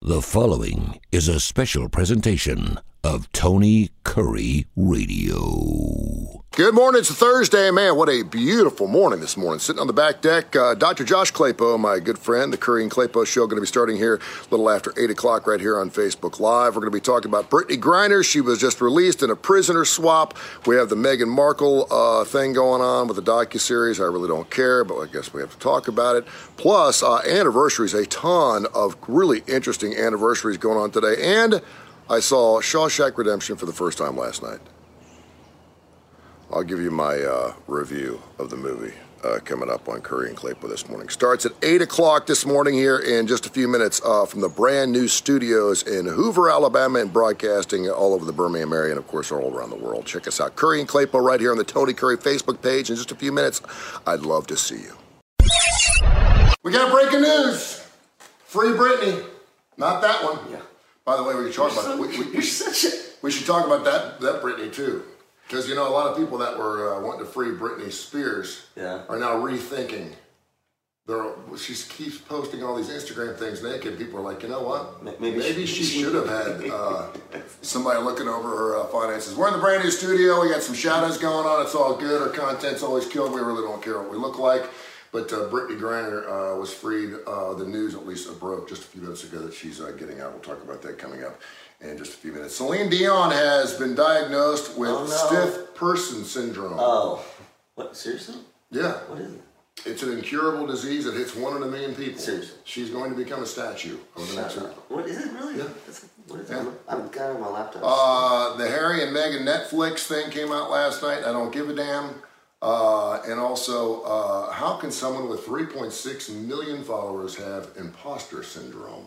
The following is a special presentation of Tony Curry Radio. Good morning. It's a Thursday. Man, what a beautiful morning this morning. Sitting on the back deck, Dr. Josh Claypo, my good friend, the Curry and Claypo Show, going to be starting here a little after 8 o'clock right here on Facebook Live. We're going to be talking about Brittney Griner. She was just released in a prisoner swap. We have the Meghan Markle thing going on with the docuseries. I really don't care, but I guess we have to talk about it. Plus, anniversaries, a ton of really interesting anniversaries going on today. And I saw Shawshank Redemption for the first time last night. I'll give you my review of the movie coming up on Curry and Claypo this morning. Starts at 8 o'clock this morning here in just a few minutes from the brand new studios in Hoover, Alabama, and broadcasting all over the Birmingham area and, of course, all around the world. Check us out. Curry and Claypo right here on the Tony Curry Facebook page. In just a few minutes, I'd love to see you. We got breaking news. Free Britney. Not that one. Yeah. By the way, we should talk about it. We should talk about that Britney, too. Because, you know, a lot of people that were wanting to free Britney Spears are now rethinking. She keeps posting all these Instagram things naked. People are like, you know what? Maybe she should have had somebody looking over her finances. We're in the brand new studio. We got some shadows going on. It's all good. Our content's always killed. We really don't care what we look like. But Brittney Griner was freed. The news at least broke just a few minutes ago that she's getting out. We'll talk about that coming up in just a few minutes. Celine Dion has been diagnosed with stiff person syndrome. Oh, what? Seriously? Yeah. What is it? It's an incurable disease that hits 1 in a million people. Seriously? She's going to become a statue over the next week. What is it really? Yeah. What is it? I've got it on my laptop. The Harry and Meghan Netflix thing came out last night. I don't give a damn. And also, how can someone with 3.6 million followers have imposter syndrome?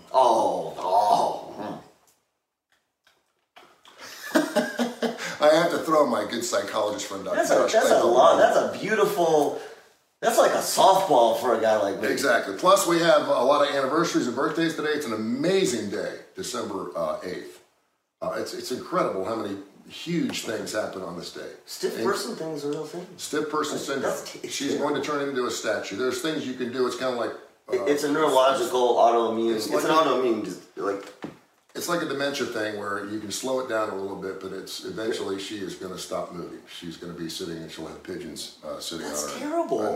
I have to throw my good psychologist friend Dr. Josh. That's a beautiful, that's like a softball for a guy like me. Exactly. Plus, we have a lot of anniversaries and birthdays today. It's an amazing day, December 8th. It's incredible how many huge things happen on this day. Stiff person thing is a real thing? Stiff person syndrome. She's going to turn into a statue. There's things you can do. It's kind of like... it's a neurological autoimmune. It's an autoimmune, it's like a dementia thing where you can slow it down a little bit, but it's eventually she is going to stop moving. She's going to be sitting and she'll have pigeons sitting on her. That's terrible. I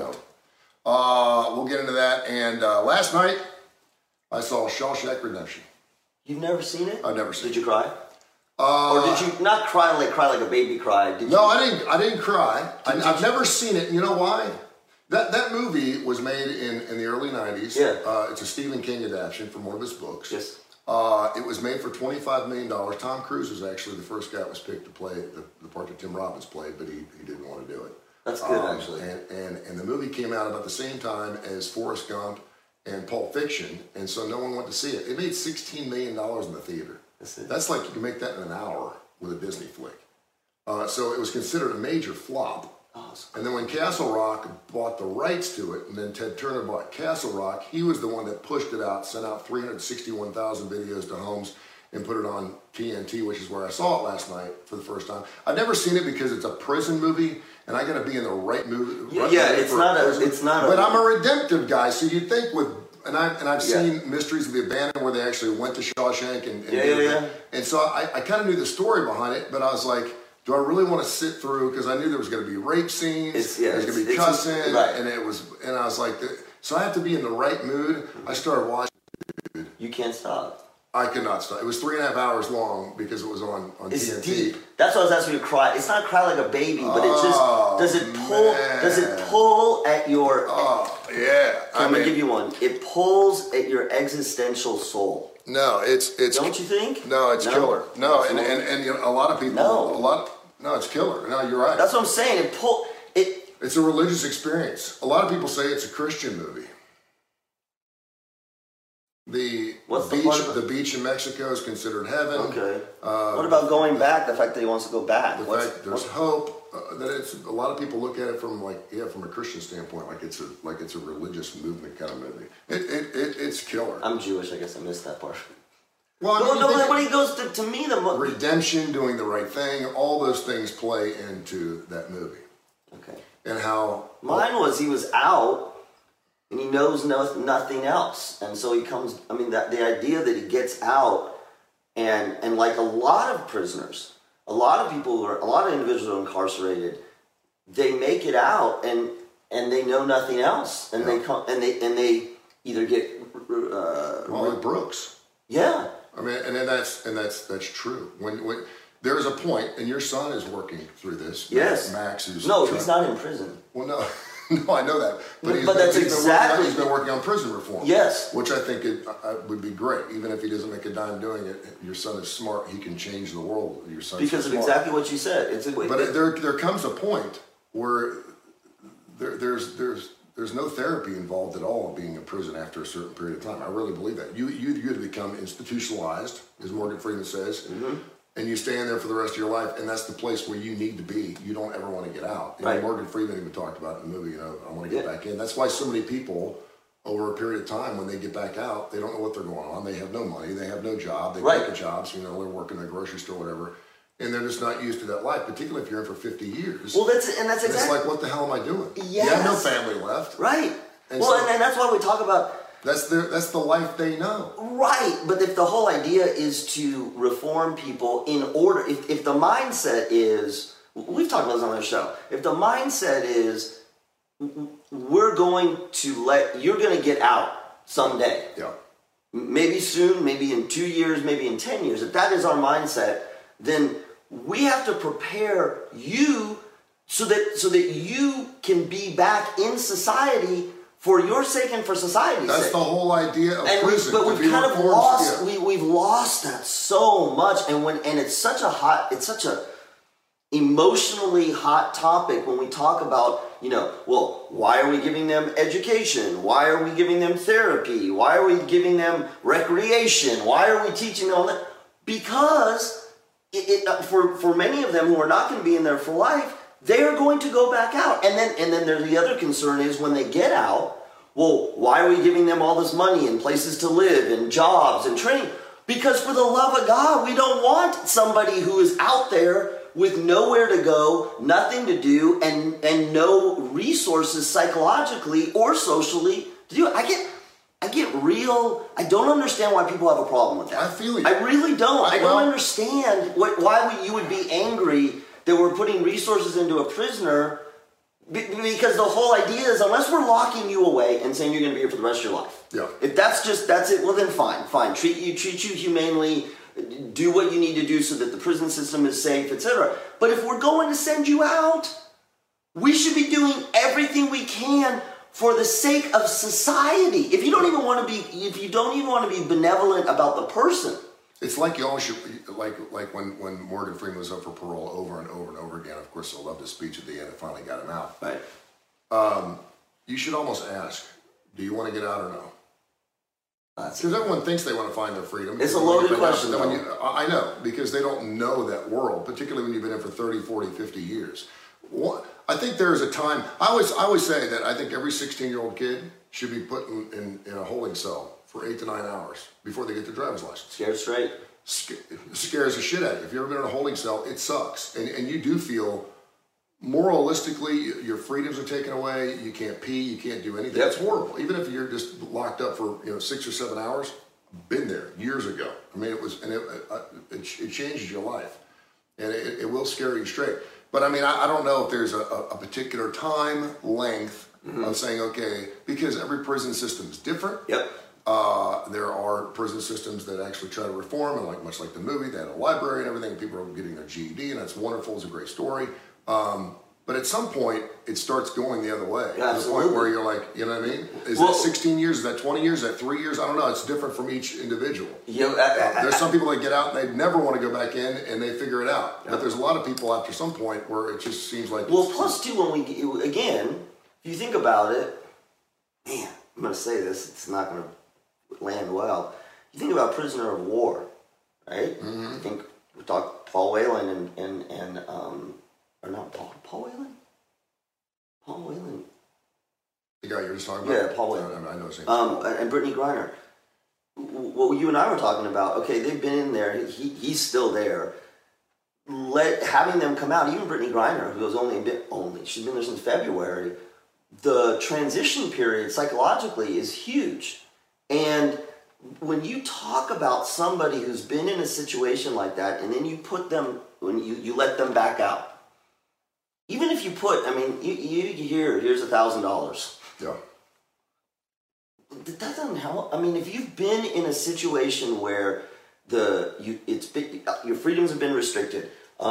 know. We'll get into that. And last night, I saw Shawshank Redemption. You've never seen it? I've never seen it. Did you cry? Or did you not cry like a baby cried? No, I didn't cry. I've never seen it. You know why? That movie was made in the early 90s. Yeah. It's a Stephen King adaptation from one of his books. Yes. It was made for $25 million. Tom Cruise was actually the first guy that was picked to play the part that Tim Robbins played, but he didn't want to do it. That's good, actually. And the movie came out about the same time as Forrest Gump and Pulp Fiction, and so no one went to see it. It made $16 million in the theater. That's like you can make that in an hour with a Disney flick. So it was considered a major flop. And then when Castle Rock bought the rights to it, and then Ted Turner bought Castle Rock, he was the one that pushed it out, sent out 361,000 videos to homes, and put it on TNT, which is where I saw it last night for the first time. I've never seen it because it's a prison movie, and I got to be in the right mood. It's not. But I'm a redemptive guy, so you'd think with. And I've seen Mysteries of the Abandoned where they actually went to Shawshank and so I kind of knew the story behind it, but I was like, do I really want to sit through? Because I knew there was going to be rape scenes, there's going to be cussing, and I was like, so I have to be in the right mood. I started watching. You can't stop. I could not stop. It was 3.5 hours long because it was on TNT. Deep. That's why I was asking you to cry. It's not cry like a baby, but it just does it pull? Man. Does it pull at your? Yeah. I'm gonna give you one. It pulls at your existential soul. No, it's. Don't you think? No, it's killer. No, and you know, a lot of people. No, it's killer. No, you're right. That's what I'm saying. It's a religious experience. A lot of people say it's a Christian movie. The beach in Mexico is considered heaven. Okay. What about going back? The fact that he wants to go back. There's hope. That it's a lot of people look at it from from a Christian standpoint, like it's a religious movement kind of movie. It's killer. I'm Jewish. I guess I missed that part. Well, when he goes to me, the redemption, doing the right thing, all those things play into that movie. Okay. And how mine was he was out. and he knows nothing else. And so he comes, I mean, the idea that he gets out, and like a lot of prisoners, a lot of individuals who are incarcerated, they make it out and they know nothing else, and they come and they either get like Brooks. Yeah. I mean, and that's true. When there is a point, and your son is working through this. Yes. Max is. No, he's not in prison. Well, no. No, I know that. But he's been working on prison reform. Yes. Which I think would be great. Even if he doesn't make a dime doing it, your son is smart. He can change the world. Your son's because of exactly what you said. But there comes a point where there's no therapy involved at all in being in prison after a certain period of time. I really believe that. You become institutionalized, as Morgan Freeman says. Mm-hmm. And you stay in there for the rest of your life, and that's the place where you need to be. You don't ever want to get out. Right. Morgan Freeman even talked about in the movie, I want to get back in. That's why so many people, over a period of time, when they get back out, they don't know what they're going on. They have no money. They have no job. They take a job, so they're working in a grocery store, whatever. And they're just not used to that life, particularly if you're in for 50 years. Well, that's exactly. It's like, what the hell am I doing? Yes. You have no family left. Right. And that's why we talk about... That's the life they know. Right, but if the whole idea is to reform people in order, if the mindset is, we've talked about this on the show, if the mindset is, you're going to get out someday. Yeah. Maybe soon, maybe in 2 years, maybe in 10 years. If that is our mindset, then we have to prepare you so that you can be back in society for your sake and for society's sake. That's the whole idea of prison. But we've kind of lost. We've lost that so much, and it's such a emotionally hot topic when we talk about, why are we giving them education? Why are we giving them therapy? Why are we giving them recreation? Why are we teaching them all that? Because for many of them who are not going to be in there for life, they are going to go back out. And then there's the other concern is when they get out, well, why are we giving them all this money and places to live and jobs and training? Because for the love of God, we don't want somebody who is out there with nowhere to go, nothing to do, and no resources psychologically or socially to do it. I don't understand why people have a problem with that. I feel you. I really don't. I don't understand why you would be angry that we're putting resources into a prisoner, because the whole idea is, unless we're locking you away and saying you're going to be here for the rest of your life. Yeah. If that's it, well then fine. Treat you humanely, do what you need to do so that the prison system is safe, etc. But if we're going to send you out, we should be doing everything we can for the sake of society. If you don't even want to be benevolent about the person. It's like you always should, like when Morgan Freeman was up for parole over and over and over again. Of course, I loved his speech at the end. It finally got him out. Right. You should almost ask, do you want to get out or no? Because everyone thinks they want to find their freedom. It's a loaded question. I know, because they don't know that world, particularly when you've been in for 30, 40, 50 years. I think there is a time, I always say that I think every 16-year-old kid should be put in a holding cell for 8 to 9 hours before they get their driver's license. Scared straight. Scares the shit out of you. If you've ever been in a holding cell, it sucks. And you do feel, moralistically, your freedoms are taken away. You can't pee. You can't do anything. That's horrible. Even if you're just locked up for 6 or 7 hours, been there years ago. I mean, it changes your life. And it will scare you straight. But I mean, I don't know if there's a particular time length of saying, okay, because every prison system is different. Yep. There are prison systems that actually try to reform, and much like the movie, they had a library and everything. People are getting their GED, and that's wonderful. It's a great story. But at some point, it starts going the other way. Yeah, to the point where you're like, you know what I mean? Is that 16 years? Is that 20 years? Is that 3 years? I don't know. It's different from each individual. There's some people that get out and they never want to go back in, and they figure it out. Yeah. But there's a lot of people after some point where it just seems like... Well, plus too, if you think about it, man, I'm going to say this, it's not going to land well. You think about prisoner of war, right? Mm-hmm. I think we talked Paul Whelan or not Paul Whelan? Paul Whelan. The guy you're just talking about? Yeah, Paul Whelan. I know his name. And Brittany Griner. What you and I were talking about, okay, they've been in there, he's still there. Having them come out, even Brittany Griner, who was she's been there since February, the transition period psychologically is huge. And when you talk about somebody who's been in a situation like that, and then you put them, when you let them back out, even if you put, I mean, you here's $1,000. Yeah. That doesn't help. I mean, if you've been in a situation where your freedoms have been restricted,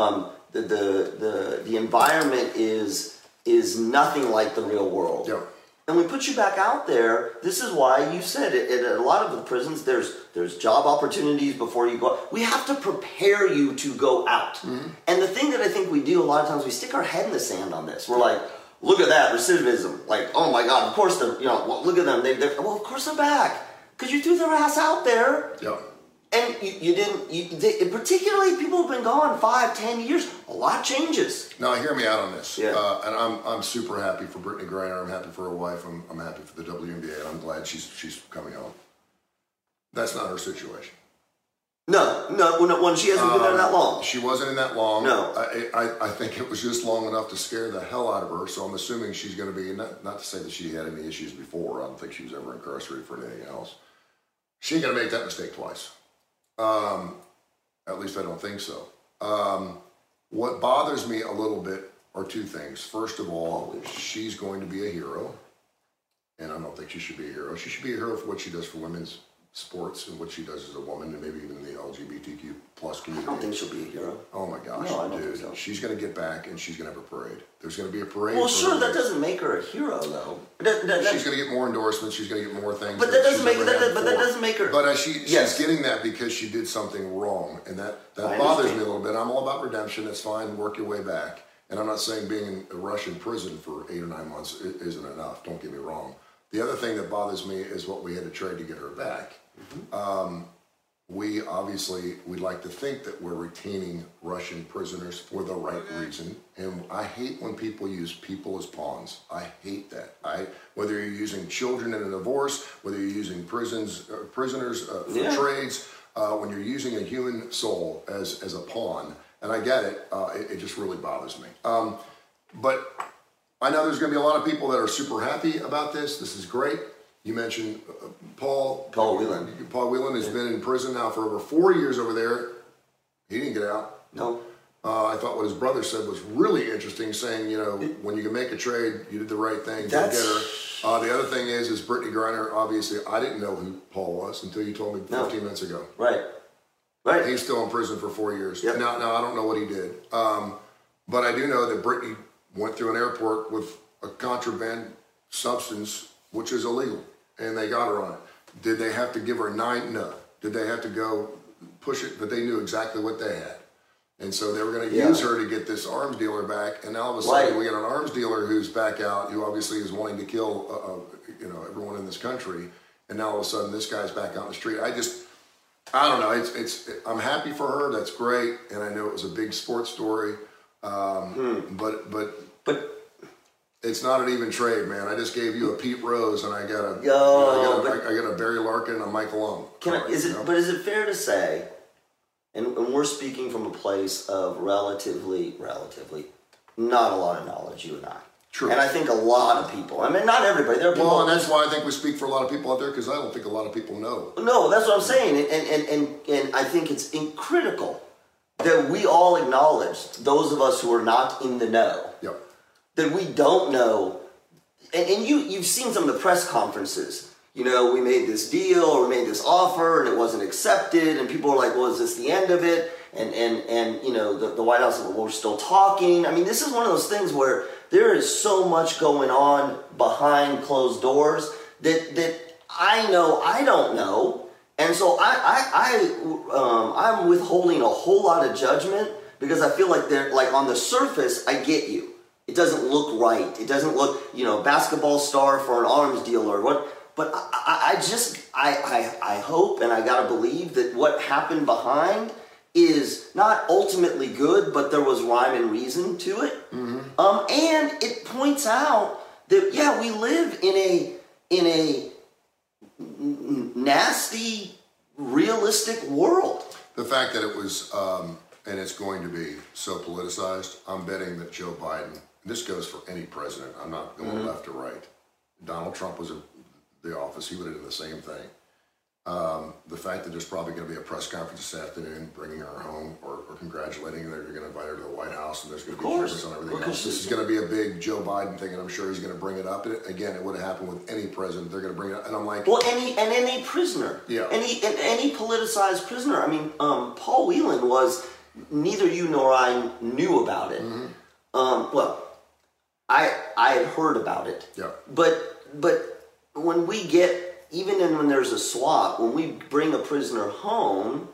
the environment is nothing like the real world. Yeah. And we put you back out there. This is why you said it. At a lot of the prisons, there's job opportunities before you go out. We have to prepare you to go out. Mm-hmm. And the thing that I think we do a lot of times, we stick our head in the sand on this. We're like, look at that recidivism. Like, oh my God, of course they're, look at them. Well, of course they're back because you threw their ass out there. Yeah. And particularly people who've been gone 5, 10 years, a lot changes. Now, hear me out on this. Yeah. And I'm super happy for Brittney Griner. I'm happy for her wife. I'm happy for the WNBA. And I'm glad she's coming home. That's not her situation. No, when she hasn't been there that long. She wasn't in that long. No. I think it was just long enough to scare the hell out of her. So I'm assuming she's going to be, not to say that she had any issues before. I don't think she was ever incarcerated for anything else. She ain't going to make that mistake twice. At least I don't think so. What bothers me a little bit are two things. First of all, she's going to be a hero, and I don't think she should be a hero. She should be a hero for what she does for women's sports and what she does as a woman, and maybe even the LGBTQ plus community. I don't think she'll be a hero. Oh my gosh, no, I don't dude! think so. She's going to get back, and she's going to have a parade. There's going to be a parade. Well, sure, that doesn't make her a hero, though. She's going to get more endorsements. She's going to get more things. But that doesn't make her. But she's getting that because she did something wrong, and that bothers me a little bit. I'm all about redemption. It's fine. Work your way back. And I'm not saying being in a Russian prison for 8 or 9 months isn't enough. Don't get me wrong. The other thing that bothers me is what we had to trade to get her back. Mm-hmm. We'd like to think that we're retaining Russian prisoners for the right reason. And I hate when people use people as pawns. I hate that. Whether you're using children in a divorce, whether you're using prisoners for trades, when you're using a human soul as a pawn, and I get it, it just really bothers me. But I know there's going to be a lot of people that are super happy about this. This is great. You mentioned Paul Whelan. Paul Whelan has been in prison now for over 4 years over there. He didn't get out. No. I thought what his brother said was really interesting, saying, when you can make a trade, you did the right thing. Go get her. The other thing is Brittney Griner, obviously, I didn't know who Paul was until you told me 15 minutes ago. Right. He's still in prison for 4 years. Yep. Now, I don't know what he did. But I do know that Brittney went through an airport with a contraband substance, which is illegal. And they got her on it. Did they have to give her 9? No. Did they have to go push it? But they knew exactly what they had. And so they were going to use her to get this arms dealer back. And now all of a sudden we got an arms dealer who's back out, who obviously is wanting to kill everyone in this country. And now all of a sudden this guy's back out in the street. I don't know. I'm happy for her. That's great. And I know it was a big sports story. But it's not an even trade, man. I just gave you a Pete Rose, and I got a Barry Larkin and a Mike Malone. But is it fair to say, and we're speaking from a place of relatively not a lot of knowledge, you and I. True. And I think a lot of people. I mean, not everybody. There are people. Well, and that's why I think we speak for a lot of people out there, because I don't think a lot of people know. No, that's what I'm saying, and I think it's critical that we all acknowledge, those of us who are not in the know. Yep. That we don't know, and you've seen some of the press conferences. We made this deal or we made this offer and it wasn't accepted, and people are like, well, is this the end of it? And the White House said, well, we're still talking. I mean, this is one of those things where there is so much going on behind closed doors that I know I don't know, and so I'm withholding a whole lot of judgment because I feel like they're like on the surface, I get you. It doesn't look right. It doesn't look, basketball star for an arms dealer. But I hope and I gotta believe that what happened behind is not ultimately good, but there was rhyme and reason to it. Mm-hmm. And it points out that we live in a nasty, realistic world. The fact that it was, and it's going to be so politicized, I'm betting that Joe Biden this goes for any president. I'm not going left or right. Donald Trump was in the office. He would have done the same thing. The fact that there's probably going to be a press conference this afternoon bringing her home or congratulating her, they're going to invite her to the White House, and there's going to be cameras on everything else. This is going to be a big Joe Biden thing, and I'm sure he's going to bring it up. And again, it would have happened with any president. They're going to bring it up, and I'm like, well, any prisoner, any politicized prisoner. I mean, Paul Whelan was, neither you nor I knew about it. Well, I had heard about it. Yeah. But when we get, even when there's a swap, when we bring a prisoner home,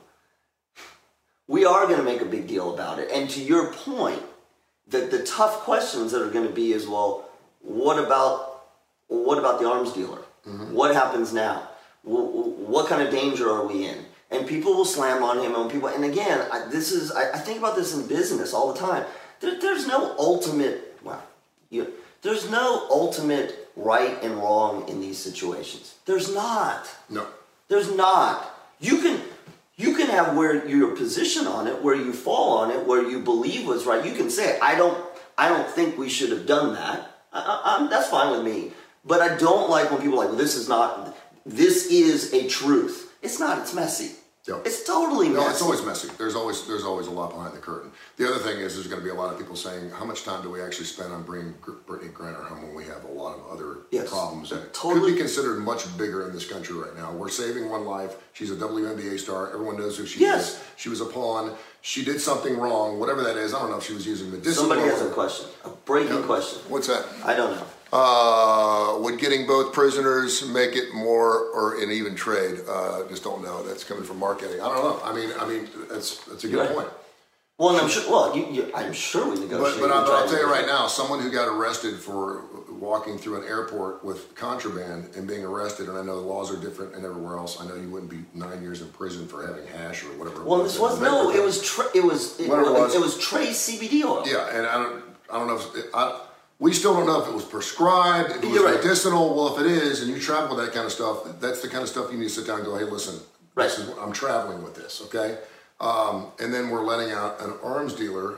we are going to make a big deal about it. And to your point, the tough questions that are going to be is, well, what about the arms dealer? What happens now? What kind of danger are we in? And people will slam on him, and again, I think about this in business all the time. There's no ultimate, there's no ultimate right and wrong in these situations. There's not. No. There's not. You can have where your position on it, where you fall on it, where you believe was right. You can say, I don't think we should have done that. That's fine with me. But I don't like when people are like, well, this is a truth. It's not. It's messy. Yep. It's totally messy. No, it's always messy. There's always a lot behind the curtain. The other thing is there's going to be a lot of people saying, how much time do we actually spend on bringing Brittney Griner home when we have a lot of other problems that could be considered much bigger in this country right now? We're saving one life. She's a WNBA star. Everyone knows who she is. She was a pawn. She did something wrong, whatever that is. I don't know if she was using medicinal. Somebody has a question, a breaking question. What's that? I don't know. Would getting both prisoners make it more or an even trade? Just don't know. That's coming from marketing. I don't know. I mean, that's a good point. Well, I'm sure. Well, I'm sure we negotiate. But I'll tell you right now, someone who got arrested for walking through an airport with contraband and being arrested, and I know the laws are different and everywhere else. I know you wouldn't be 9 years in prison for having hash or whatever. Well, this was it was trace CBD oil. Yeah, and I don't know if we still don't know if it was prescribed, if it was medicinal. Well, if it is, and you travel with that kind of stuff, that's the kind of stuff you need to sit down and go, hey, listen, I'm traveling with this, okay? And then we're letting out an arms dealer.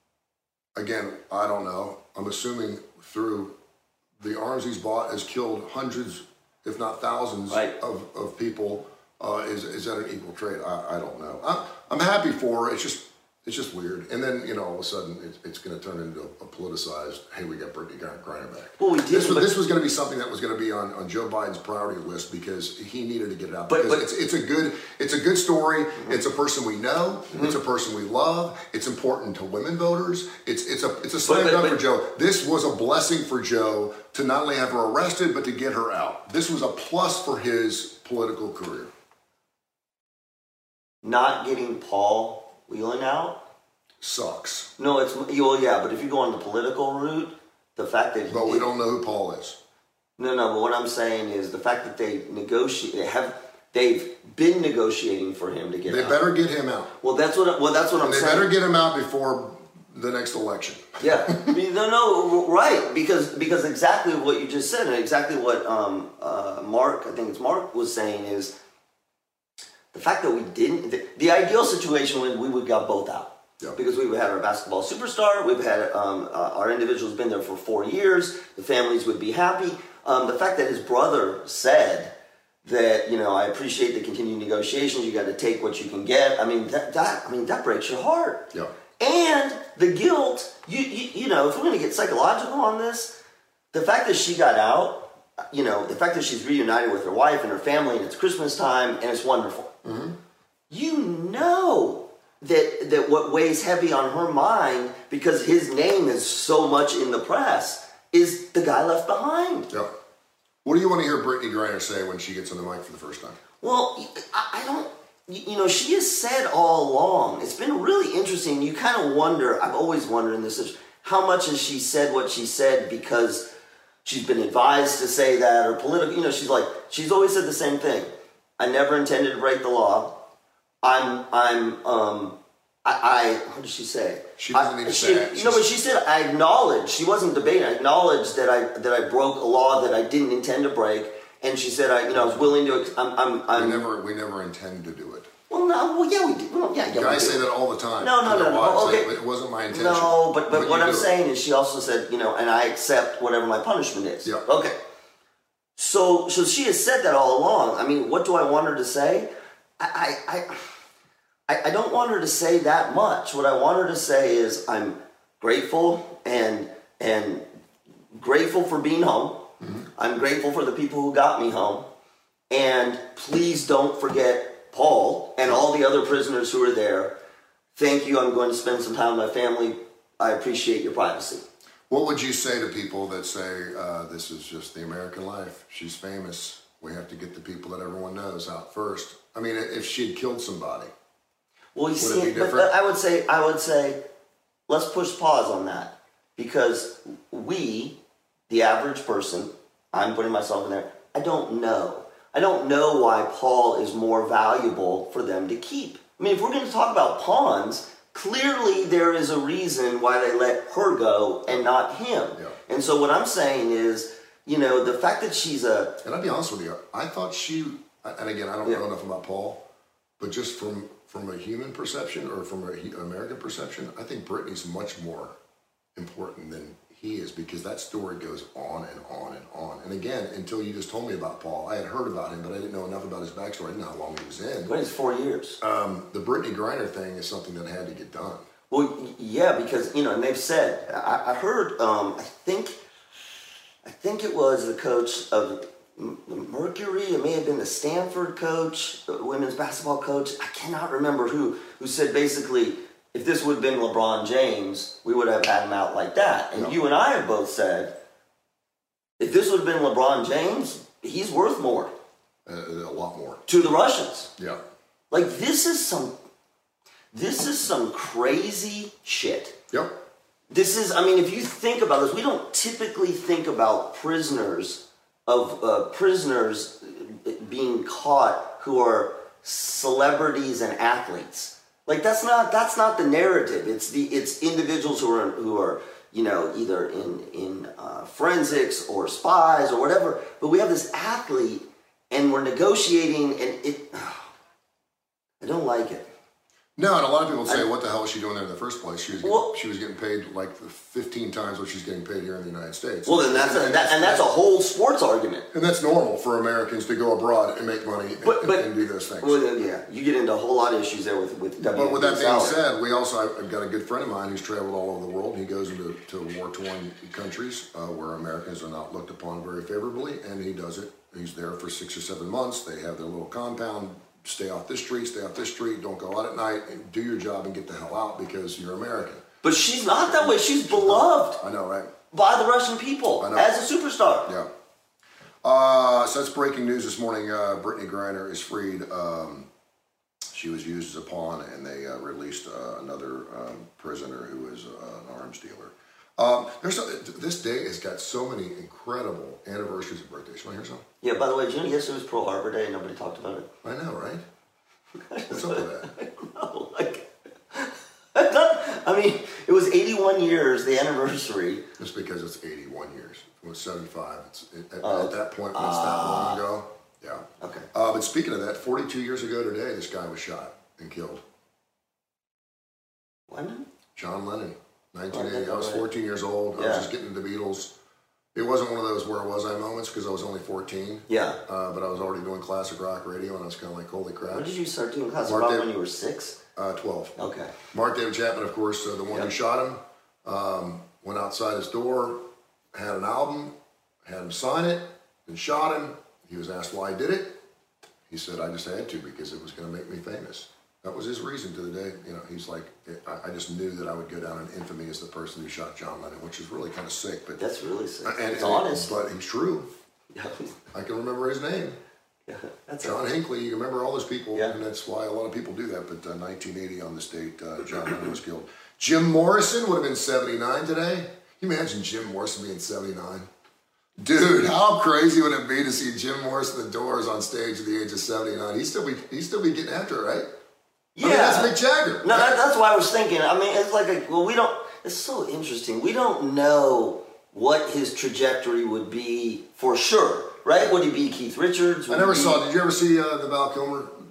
Again, I don't know. I'm assuming through the arms he's bought has killed hundreds, if not thousands, of people. Is that an equal trade? I don't know. I'm happy for her. It's just weird. And then, all of a sudden, it's going to turn into a politicized, hey, we got Brittney Griner back. Well, we did. This was going to be something that was going to be on Joe Biden's priority list because he needed to get it out. Because it's a good story. It's a person we know. It's a person we love. It's important to women voters. It's a slam dunk for Joe. This was a blessing for Joe to not only have her arrested, but to get her out. This was a plus for his political career. Not getting Paul Whelan out sucks. No, but if you go on the political route, the fact that we don't know who Paul is. No, but what I'm saying is the fact that they've been negotiating for him to get out. They better get him out. Well, that's what I'm saying. They better get him out before the next election. Yeah, no, right? Because exactly what you just said, and exactly what Mark, I think it's Mark, was saying is. The fact that we didn't, the ideal situation when we would got both out. Yeah. Because we've had our basketball superstar, we've had our individual's been there for 4 years, the families would be happy. The fact that his brother said that, I appreciate the continued negotiations, you got to take what you can get. That breaks your heart. Yeah. And the guilt, if we're going to get psychological on this, the fact that she got out, the fact that she's reunited with her wife and her family and it's Christmas time and it's wonderful. That what weighs heavy on her mind because his name is so much in the press is the guy left behind. Yeah. What do you want to hear Brittney Griner say when she gets on the mic for the first time? Well, I don't, she has said all along, it's been really interesting. You kind of wonder, I've always wondered in this, how much has she said what she said because she's been advised to say that or political, she's always said the same thing. I never intended to break the law. What did she say? She doesn't need to say that. But she said, I acknowledge, she wasn't debating, I acknowledged that I broke a law that I didn't intend to break, and she said, I was willing to, We never intended to do it. Well, no, well, yeah, we do. Well, yeah, guys say that all the time. No. Okay. It wasn't my intention. No, but what I'm saying is she also said, and I accept whatever my punishment is. Yeah. Okay. So she has said that all along. I mean, what do I want her to say? I don't want her to say that much. What I want her to say is I'm grateful and grateful for being home. Mm-hmm. I'm grateful for the people who got me home. And please don't forget Paul and all the other prisoners who are there. Thank you. I'm going to spend some time with my family. I appreciate your privacy. What would you say to people that say, this is just the American life? She's famous. We have to get the people that everyone knows out first. I mean, if she'd killed somebody, well, you see, but I would say, let's push pause on that, because we, the average person, I'm putting myself in there, I don't know why Paul is more valuable for them to keep. I mean, if we're going to talk about pawns, clearly there is a reason why they let her go and not him. Yeah. And so what I'm saying is, the fact that she's a... And I'll be honest with you, I thought and again, I don't know enough about Paul, but just from a human perception or from an American perception, I think Brittany's much more important than he is, because that story goes on and on and on. And again, until you just told me about Paul, I had heard about him, but I didn't know enough about his backstory. I didn't know how long he was in. But it's 4 years. The Brittany Griner thing is something that had to get done. Well, yeah, because, and they've said, I heard, I think it was the coach of Mercury, it may have been the Stanford coach, the women's basketball coach, I cannot remember who said basically, if this would have been LeBron James, we would have had him out like that. And you and I have both said, if this would have been LeBron James, he's worth more. A lot more. To the Russians. Yeah. Like, this is some crazy shit. Yep. If you think about this, we don't typically think about prisoners being caught who are celebrities and athletes. Like, that's not the narrative. It's individuals who are either in forensics or spies or whatever. But we have this athlete, and we're negotiating, and I don't like it. No, and a lot of people say, what the hell was she doing there in the first place? She was getting paid like 15 times what she's getting paid here in the United States. Well, then that's a whole sports argument. And that's normal for Americans to go abroad and make money and do those things. Well, yeah, you get into a whole lot of issues there with WNBA. But with that being said, I've got a good friend of mine who's traveled all over the world. He goes into war-torn countries where Americans are not looked upon very favorably, and he does it. He's there for 6 or 7 months. They have their little compound. Stay off this street, don't go out at night, and do your job and get the hell out because you're American. But she's not that way. She's beloved. I know, right? By the Russian people as a superstar. Yeah. So that's breaking news this morning. Brittany Griner is freed. She was used as a pawn, and they released another prisoner who is an arms dealer. This day has got so many incredible anniversaries and birthdays. You want to hear something? Yeah, by the way, June, yesterday was Pearl Harbor Day and nobody talked about it. I know, right? What's up with that? I mean, it was 81 years, the anniversary. Just because it's 81 years. It was 75. At that point, when it's that long ago. Yeah. Okay. But speaking of that, 42 years ago today, this guy was shot and killed. Lennon? John Lennon. 1980. I was 14 years old. I was just getting into the Beatles. It wasn't one of those where was I moments because I was only 14. Yeah. But I was already doing classic rock radio, and I was kind of like, holy crap. When did you start doing classic rock when you were 6? 12. Okay. Mark David Chapman, of course, the one who shot him, went outside his door, had an album, had him sign it, and shot him. He was asked why he did it. He said, I just had to because it was going to make me famous. That was his reason to the day. He's like, I just knew that I would go down in infamy as the person who shot John Lennon, which is really kind of sick. But that's really sick. It's honest. But he's true. Yeah. I can remember his name. Yeah, that's John Hinckley. You remember all those people, yeah. And that's why a lot of people do that. But 1980 on this date, John Lennon was killed. Jim Morrison would have been 79 today. Can you imagine Jim Morrison being 79? Dude, how crazy would it be to see Jim Morrison, the Doors, on stage at the age of 79? He'd still be getting after it, right? Yeah. I mean, that's Mick Jagger. No, that's why I was thinking. I mean, it's like, it's so interesting. We don't know what his trajectory would be for sure, right? Would he be Keith Richards? Did you ever see the Val Kilmer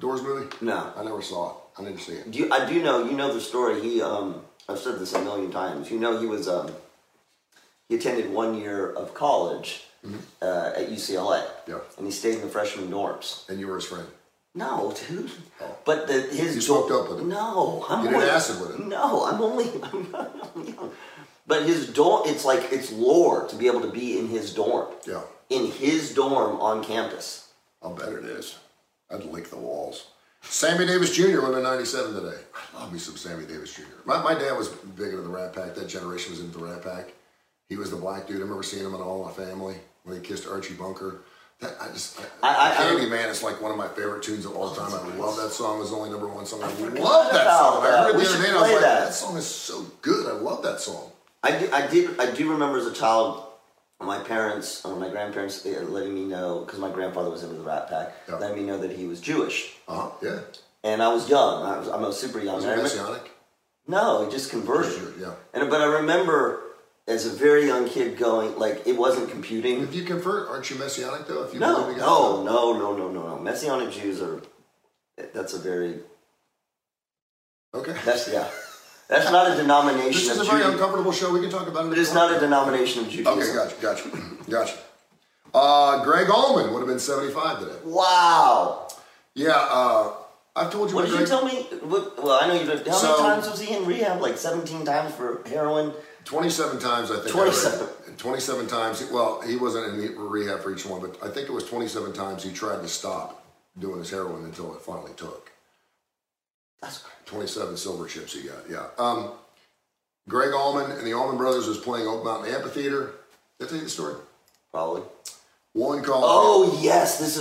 Doors movie? No. I never saw it. I didn't see it. I do know, you know the story. I've said this a million times. You know, he attended 1 year of college at UCLA. Yeah. And he stayed in the freshman dorms. And you were his friend? No, dude. Oh. But his... You smoked up with him? No. You did acid with him? No, I'm young. But his dorm, it's lore to be able to be in his dorm. Yeah. In his dorm on campus. I'll bet it is. I'd lick the walls. Sammy Davis Jr. lived in 97 today. I love me some Sammy Davis Jr. My dad was big into the Rat Pack. That generation was into the Rat Pack. He was the black dude. I remember seeing him in All in the Family when he kissed Archie Bunker. Candyman is like one of my favorite tunes of all time. I love that song. It was only #1 song. I love that song. I heard it the other day and I was like, that song is so good. I love that song. I do remember as a child, my parents, or my grandparents, letting me know, because my grandfather was into the Rat Pack, letting me know that he was Jewish. Yeah. And I was young. I was super young. Was he Messianic? No, he just converted. Yeah. But I remember as a very young kid going, like, it wasn't computing. If you convert, aren't you Messianic though? If you no. Messianic Jews are, that's a very... Okay. That's not a denomination of This is a very uncomfortable show. We can talk about it. But it's not a denomination of Judaism. Okay, gotcha. Greg Allman would have been 75 today. Wow. Yeah, I've told you what did you tell me? Well, I know you did. How many times was he in rehab? Like 17 times for heroin? 27 times, I think. 27. 27 times. Well, he wasn't in rehab for each one, but I think it was 27 times he tried to stop doing his heroin until it finally took. That's great. 27 silver chips he got, yeah. Greg Allman and the Allman Brothers was playing Oak Mountain Amphitheater. Did I tell you the story? Probably. One call. Oh, yes. This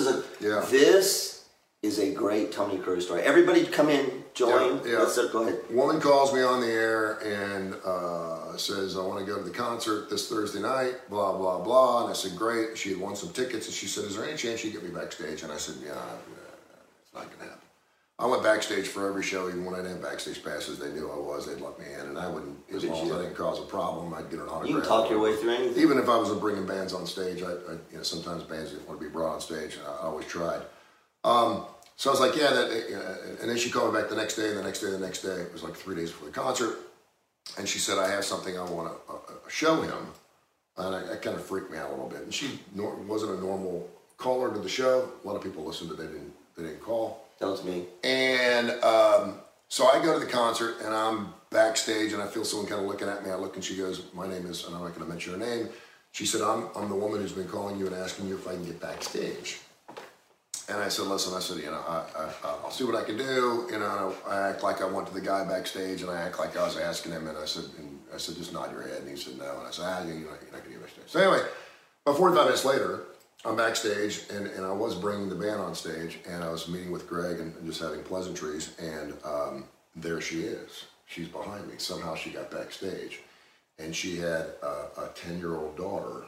is a great Tony Curry story. Everybody come in, join. Yeah. Go ahead. Woman calls me on the air and says, I want to go to the concert this Thursday night, blah, blah, blah. And I said, great. She had won some tickets. And she said, is there any chance you get me backstage? And I said, yeah, it's not going to happen. I went backstage for every show. Even when I didn't have backstage passes, they knew I was. They'd let me in. And I wouldn't, as long as I didn't cause a problem, I'd get an autograph. You can talk your way through anything. Even if I wasn't bringing bands on stage, sometimes bands didn't want to be brought on stage. And I always tried. So I was like, and then she called me back the next day, and the next day, the next day. It was like 3 days before the concert. And she said, I have something I want to show him. And it kind of freaked me out a little bit. And she wasn't a normal caller to the show. A lot of people listened, but they didn't call. That was me. And so I go to the concert, and I'm backstage, and I feel someone kind of looking at me. I look, and she goes, my name is, and I'm not going to mention her name. She said, I'm the woman who's been calling you and asking you if I can get backstage. And I said, listen, I'll see what I can do. I act like I went to the guy backstage, and I act like I was asking him. And I said, just nod your head. And he said, no. And I said, you're not going to get backstage. So anyway, about 45 minutes later, I'm backstage, and I was bringing the band on stage, and I was meeting with Greg and just having pleasantries. And there she is. She's behind me. Somehow she got backstage, and she had a 10-year-old daughter.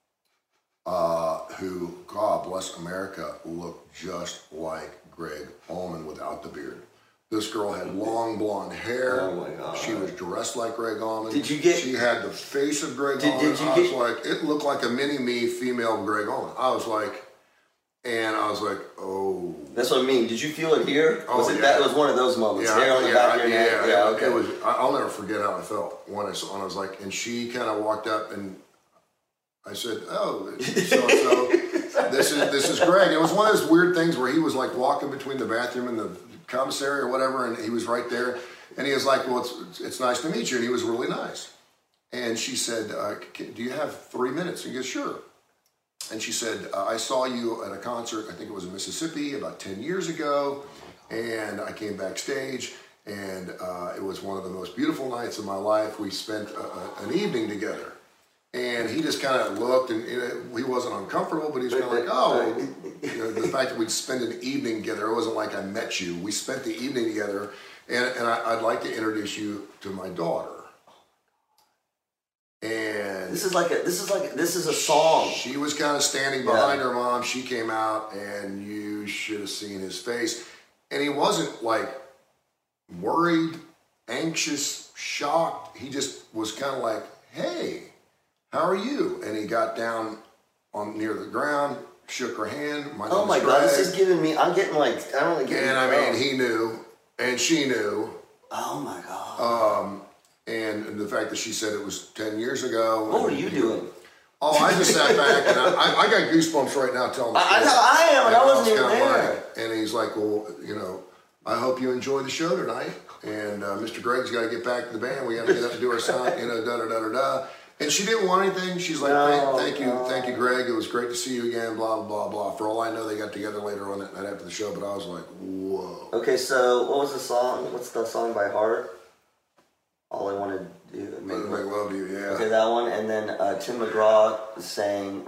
Who, God bless America, looked just like Greg Allman without the beard. This girl had long blonde hair. Oh my God. She was dressed like Greg Allman. She had the face of Greg Allman. It looked like a mini-me female Greg Allman. I was like, oh. That's what I mean. Did you feel it here? That was one of those moments. Yeah, hair on the back of your neck. Yeah, okay. It was. I'll never forget how I felt when I saw. And I was like, and she kind of walked up and. I said, oh, so this is Greg. It was one of those weird things where he was like walking between the bathroom and the commissary or whatever, and he was right there. And he was like, well, it's nice to meet you. And he was really nice. And she said, do you have 3 minutes? And he goes, sure. And she said, I saw you at a concert, I think it was in Mississippi, about 10 years ago. And I came backstage, and it was one of the most beautiful nights of my life. We spent an evening together. And he just kind of looked, and he wasn't uncomfortable, but he was kind of like, oh, the fact that we'd spend an evening together, it wasn't like I met you. We spent the evening together, and I'd like to introduce you to my daughter. And this is a song. She was kind of standing behind her mom. She came out, and you should have seen his face. And he wasn't like worried, anxious, shocked. He just was kind of like, hey. How are you? And he got down near the ground. shook her hand. Oh my God, this is giving me, I'm getting like, I don't get And I mean, he knew, and she knew. Oh my God. And the fact that she said it was 10 years ago. What were you doing? Oh, I just sat back, and I got goosebumps right now telling the story. I am, and I wasn't even there. And he's like, well, you know, I hope you enjoy the show tonight. And Mr. Greg's got to get back to the band. We got to get up and do our sound, you know, da-da-da-da-da. And she didn't want anything. She's like, thank you, Greg. It was great to see you again, blah, blah, blah. For all I know, they got together later on that night after the show, but I was like, whoa. Okay, so what was the song? What's the song by Heart? All I Want to Do. Make Love to You, yeah. Okay, that one. And then Tim McGraw sang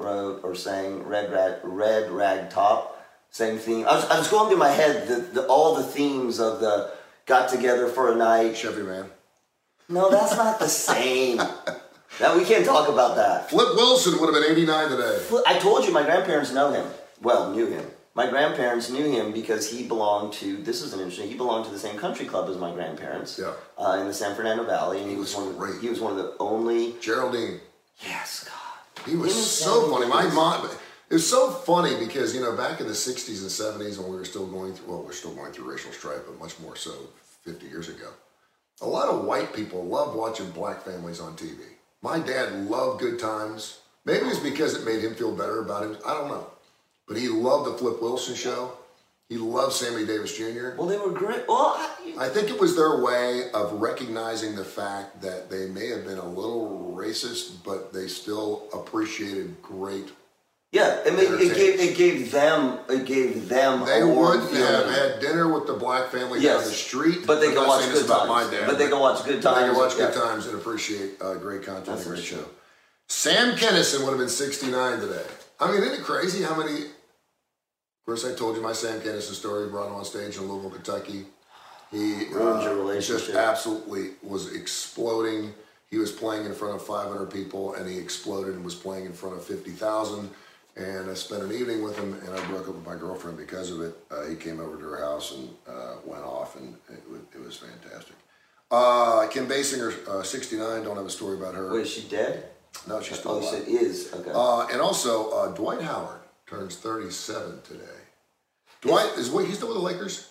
Red Rag Top. Same theme. I was going through my head all the themes of the Got Together for a Night. Chevy Man. No, that's not the same. Now, we can't talk about that. Flip Wilson would have been 89 today. I told you my grandparents know him. Well, knew him. My grandparents knew him because he belonged to, this is an interesting, he belonged to the same country club as my grandparents. Yeah. In the San Fernando Valley. And he was one of the only... Geraldine. Yes, God. He was so funny. My mom... It was so funny because, you know, back in the 60s and 70s when we were still going through, well, we're still going through racial strife, but much more so 50 years ago. A lot of white people loved watching black families on TV. My dad loved Good Times. Maybe it's because it made him feel better about him. I don't know. But he loved the Flip Wilson show. He loved Sammy Davis Jr. Well, they were great. Well, I think it was their way of recognizing the fact that they may have been a little racist, but they still appreciated great. Yeah, it gave them. They wouldn't have had dinner with the black family down the street, but they can watch Good Times. My dad, but they can watch Good Times. They can watch Good Times and appreciate great content and great show. Sam Kinison would have been 69 today. I mean, isn't it crazy how many? Of course, I told you my Sam Kinison story. Brought him on stage in Louisville, Kentucky. He ruined your relationship. Just absolutely was exploding. He was playing in front of 500 people, and he exploded and was playing in front of 50,000. And I spent an evening with him, and I broke up with my girlfriend because of it. He came over to her house and went off, and it was fantastic. Kim Basinger, 69, don't have a story about her. Wait, is she dead? No, she's still alive. Oh, she is? Okay. And also, Dwight Howard turns 37 today. Dwight, he's still with the Lakers?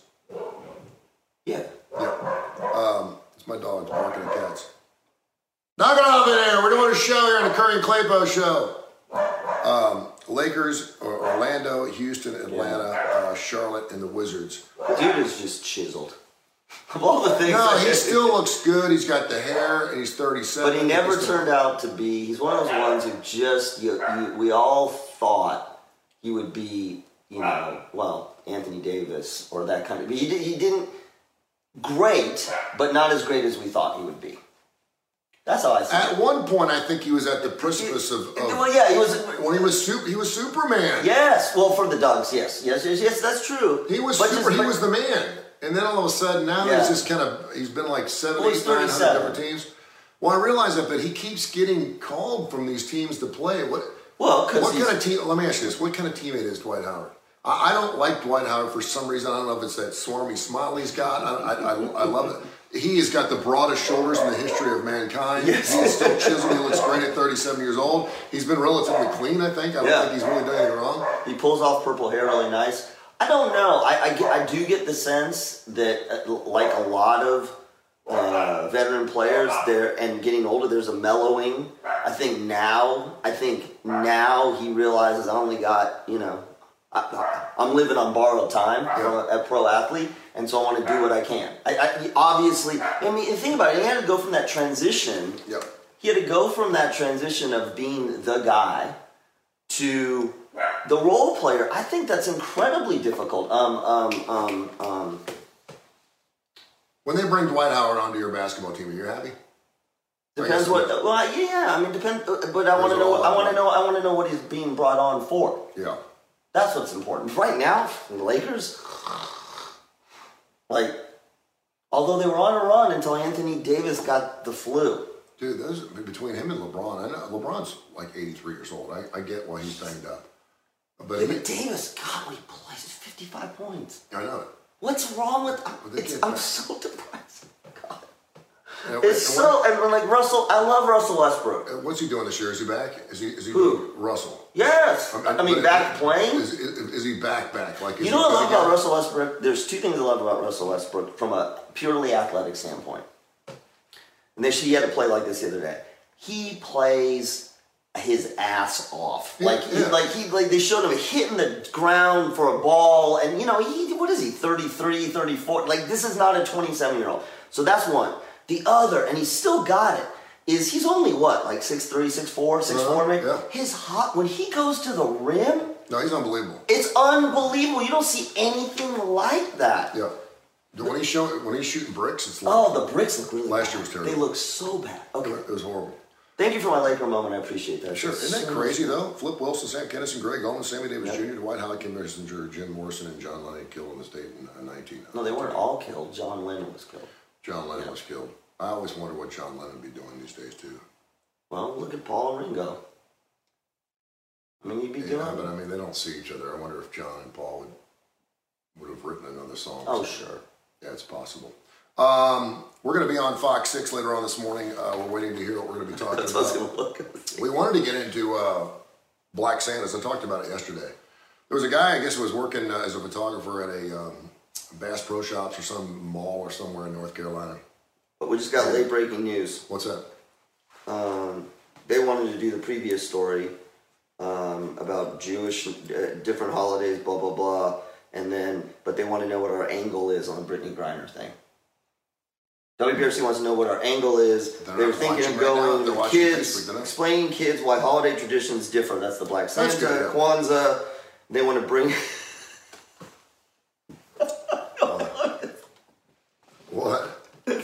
Yeah. Yeah. It's my dogs barking at cats. Knock it off in here. We're doing a show here on the Curry and Claypo show. Lakers, Orlando, Houston, Atlanta, Charlotte, and the Wizards. Dude is just chiseled. Of all the things. No, he still looks good. He's got the hair, and he's 37. But he never turned out to be. He's one of those ones who just we all thought he would be. You know, well, Anthony Davis or that kind of. He didn't. Great, but not as great as we thought he would be. That's how I see it. At one point, I think he was at the precipice of. Well, yeah, he was. When he was Superman. Yes, well, for the Dogs, yes, that's true. He was he was the man, and then all of a sudden now he's just kind of he's been like 700, 900 different teams. Well, I realize that, but he keeps getting called from these teams to play. What kind of team? Let me ask you this: what kind of teammate is Dwight Howard? I don't like Dwight Howard for some reason. I don't know if it's that swarmy smile he's got. I love it. He has got the broadest shoulders in the history of mankind. Yes. He's still chiseled. He looks great at 37 years old. He's been relatively clean, I think. I don't think he's really done anything wrong. He pulls off purple hair really nice. I don't know. I do get the sense that, like a lot of veteran players, and getting older, there's a mellowing. I think now he realizes I only got, I'm living on borrowed time from a pro athlete, and so I want to do what I can. Obviously, think about it. He had to go from that transition. Yep. He had to go from that transition of being the guy to the role player. I think that's incredibly difficult. When they bring Dwight Howard onto your basketball team, are you happy? Depends what. Well, yeah. I mean, depends. But I want to know. I want to know what he's being brought on for. Yeah. That's what's important. Right now, the Lakers, although they were on a run until Anthony Davis got the flu. Dude, those between him and LeBron, I know LeBron's like 83 years old. I get why he's banged up. But Davis, God, when he plays, 55 points. I know it. What's wrong with? I'm so depressed. God. Yeah, It's so, and like Russell, I love Russell Westbrook. What's he doing this year? Is he back? Is he Who? Russell? Yes. I mean, back playing? Is he back? Like, you know what I love about Russell Westbrook? There's two things I love about Russell Westbrook from a purely athletic standpoint. And he had to play like this the other day. He plays his ass off. Like they showed him hitting the ground for a ball, and what is he, 33, 34? Like, this is not a 27-year-old. So that's one. The other, and he's still got it, is he's only what, like 6'3", 6'4", 6'4", maybe? Yeah. When he goes to the rim, no, he's unbelievable. It's unbelievable. You don't see anything like that. Yeah. When he's shooting bricks, it's like, the bricks look really last bad. year was terrible. They look so bad. Okay. It was horrible. Thank you for my Laker moment. I appreciate that. Sure. Isn't that crazy, though? Flip Wilson, Sam Kinison, Greg Oldman, Sammy Davis Jr., Dwight Howard, Kim Messenger, Jim Morrison, and John Lennon killed in the state in 19. No, they weren't all killed. John Lennon was killed. John Lennon was killed. I always wonder what John Lennon would be doing these days, too. Well, look at Paul and Ringo. I mean, you'd be doing... Yeah, but I mean, they don't see each other. I wonder if John and Paul would have written another song. Oh, sure. Yeah, it's possible. We're going to be on Fox 6 later on this morning. We're waiting to hear what we're going to be talking about. That's what I was going to look at. We wanted to get into Black Santas. I talked about it yesterday. There was a guy, I guess, who was working as a photographer at a Bass Pro Shops or some mall or somewhere in North Carolina. But we just got late breaking news. What's that? They wanted to do the previous story about Jewish different holidays, blah blah blah, but they want to know what our angle is on the Brittany Griner thing. WPRC wants to know what our angle is. They were thinking of going to kids, explaining kids why holiday traditions differ. That's the Black Santa, good, yeah. Kwanzaa. They want to bring. What?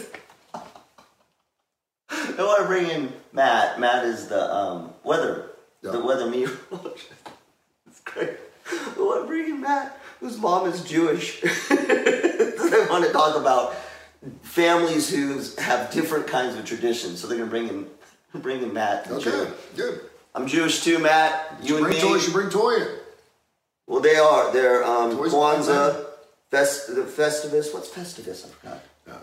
They want to bring in Matt. Matt is the weather, the weather meteorologist. It's great. They want to bring in Matt, whose mom is Jewish. They want to talk about families who have different kinds of traditions. So they're going to bring in Matt. Okay, good. I'm Jewish too, Matt. You and me. You should bring Toy in. Well, they are. They're Kwanzaa, Festivus. What's Festivus? I forgot.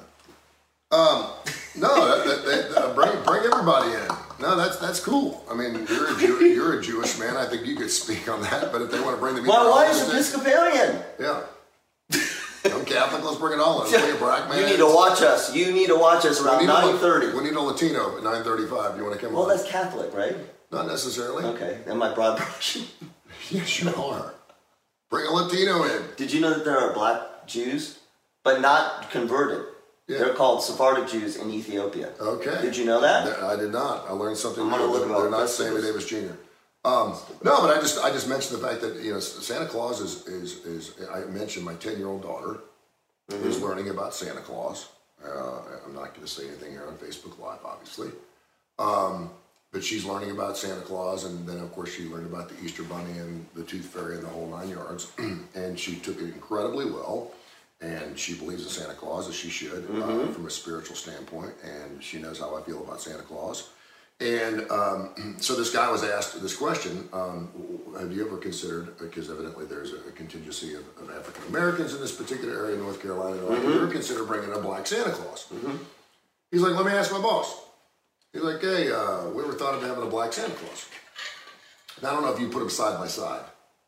No, bring everybody in. No, that's cool. I mean, you're a Jewish man. I think you could speak on that. But if they want to bring the my wife's Episcopalian. Yeah. I'm Catholic. Let's bring it all in. You need to watch us. You need to watch us around 9:30. We need a Latino at 9:35. You want to come? Well, that's Catholic, right? Not necessarily. Okay. Am I broad brushing? Yes, you are. Bring a Latino in. Did you know that there are black Jews, but not converted? Yeah. They're called Sephardic Jews in Ethiopia. Okay. Did you know that? I did not. I learned something new. They're not Sammy Davis Jr. No, but I just mentioned the fact that Santa Claus is I mentioned my 10-year-old daughter is learning about Santa Claus. I'm not going to say anything here on Facebook Live, obviously. But she's learning about Santa Claus, and then of course she learned about the Easter Bunny and the Tooth Fairy and the whole 9 yards. And she took it incredibly well. And she believes in Santa Claus, as she should, from a spiritual standpoint. And she knows how I feel about Santa Claus. And so this guy was asked this question, have you ever considered, because evidently there's a contingency of African Americans in this particular area in North Carolina, have you ever considered bringing a black Santa Claus? He's like, let me ask my boss. He's like, hey, we ever thought of having a black Santa Claus? Now, I don't know if you put them side by side.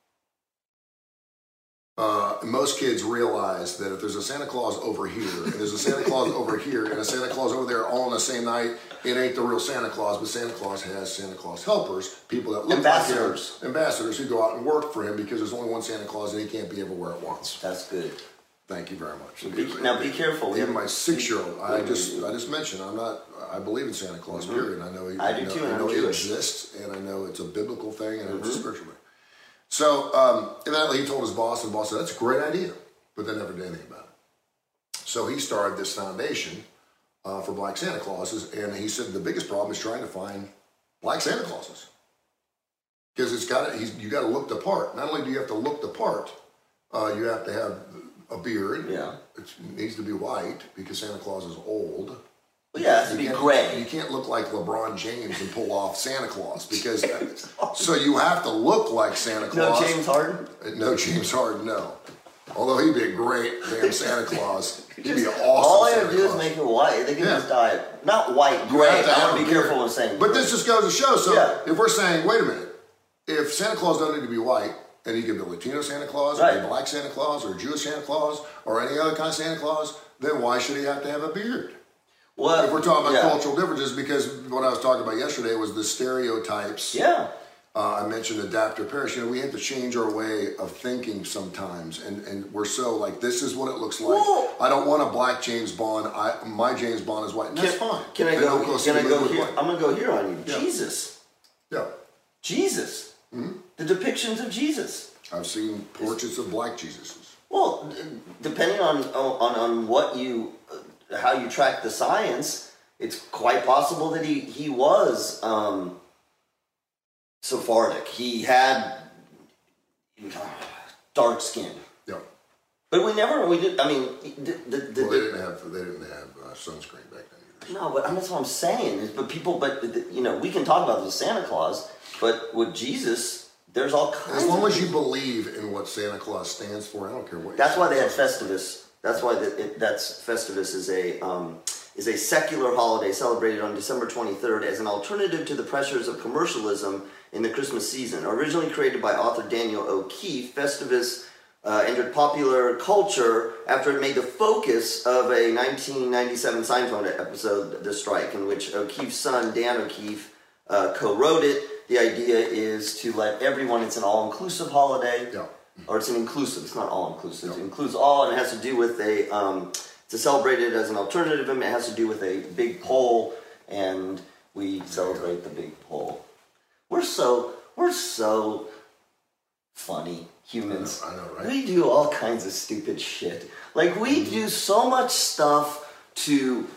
Most kids realize that if there's a Santa Claus over here, and there's a Santa Claus over here, and a Santa Claus over there all on the same night, it ain't the real Santa Claus, but Santa Claus has Santa Claus helpers, people that look like him, ambassadors who go out and work for him because there's only one Santa Claus and he can't be everywhere at once. That's good. Thank you very much. Now be careful. Even my 6-year-old, I just mentioned, I believe in Santa Claus, period. I know I do too, I know he exists, and I know it's a biblical thing, and it's a spiritual thing. So, evidently he told his boss, and the boss said, that's a great idea, but they never did anything about it. So he started this foundation for black Santa Clauses, and he said the biggest problem is trying to find black Santa Clauses. Because you got to look the part. Not only do you have to look the part, you have to have a beard. Yeah. It needs to be white, because Santa Claus is old. Well, yeah, it has to be gray. You can't look like LeBron James and pull off Santa Claus, because so you have to look like Santa Claus. No James Harden? No James Harden, no. Although he'd be a great damn Santa Claus. He'd be an awesome All I Santa have to do Claus. is make it white. They can just dye it. Not white, gray. I want to be careful when saying But this just goes to show, so if we're saying, wait a minute, if Santa Claus doesn't need to be white, and he can be a Latino Santa Claus, or a black Santa Claus, or a Jewish Santa Claus, or any other kind of Santa Claus, then why should he have to have a beard? Well, if we're talking about cultural differences, because what I was talking about yesterday was the stereotypes. Yeah. I mentioned adaptive perish. We have to change our way of thinking sometimes, and we're so like, this is what it looks like. Well, I don't want a black James Bond. My James Bond is white, and that's fine. Can I go here? I'm going to go here on you. Yeah. Jesus. Yeah. Jesus. Mm-hmm. The depictions of Jesus. I've seen portraits of black Jesuses. Well, depending on what you, how you track the science, it's quite possible that he was Sephardic. He had dark skin. Yeah. But we did. I mean, they didn't have sunscreen back then either. No, but that's what I'm saying. We can talk about the Santa Claus, but with Jesus, there's all kinds. As long as you believe in what Santa Claus stands for, I don't care what. That's why they had Festivus. That's why Festivus is a secular holiday celebrated on December 23rd as an alternative to the pressures of commercialism in the Christmas season. Originally created by author Daniel O'Keefe, Festivus entered popular culture after it made the focus of a 1997 Seinfeld episode, The Strike, in which O'Keefe's son, Dan O'Keefe, co-wrote it. The idea is to let everyone, it's an all-inclusive holiday. Yeah. Or it's an inclusive, it's not all-inclusive. It includes all, and it has to do with to celebrate it as an alternative, and it has to do with a big pole, and we celebrate the big pole. We're so funny humans. I know, right? We do all kinds of stupid shit. Like, we do so much stuff to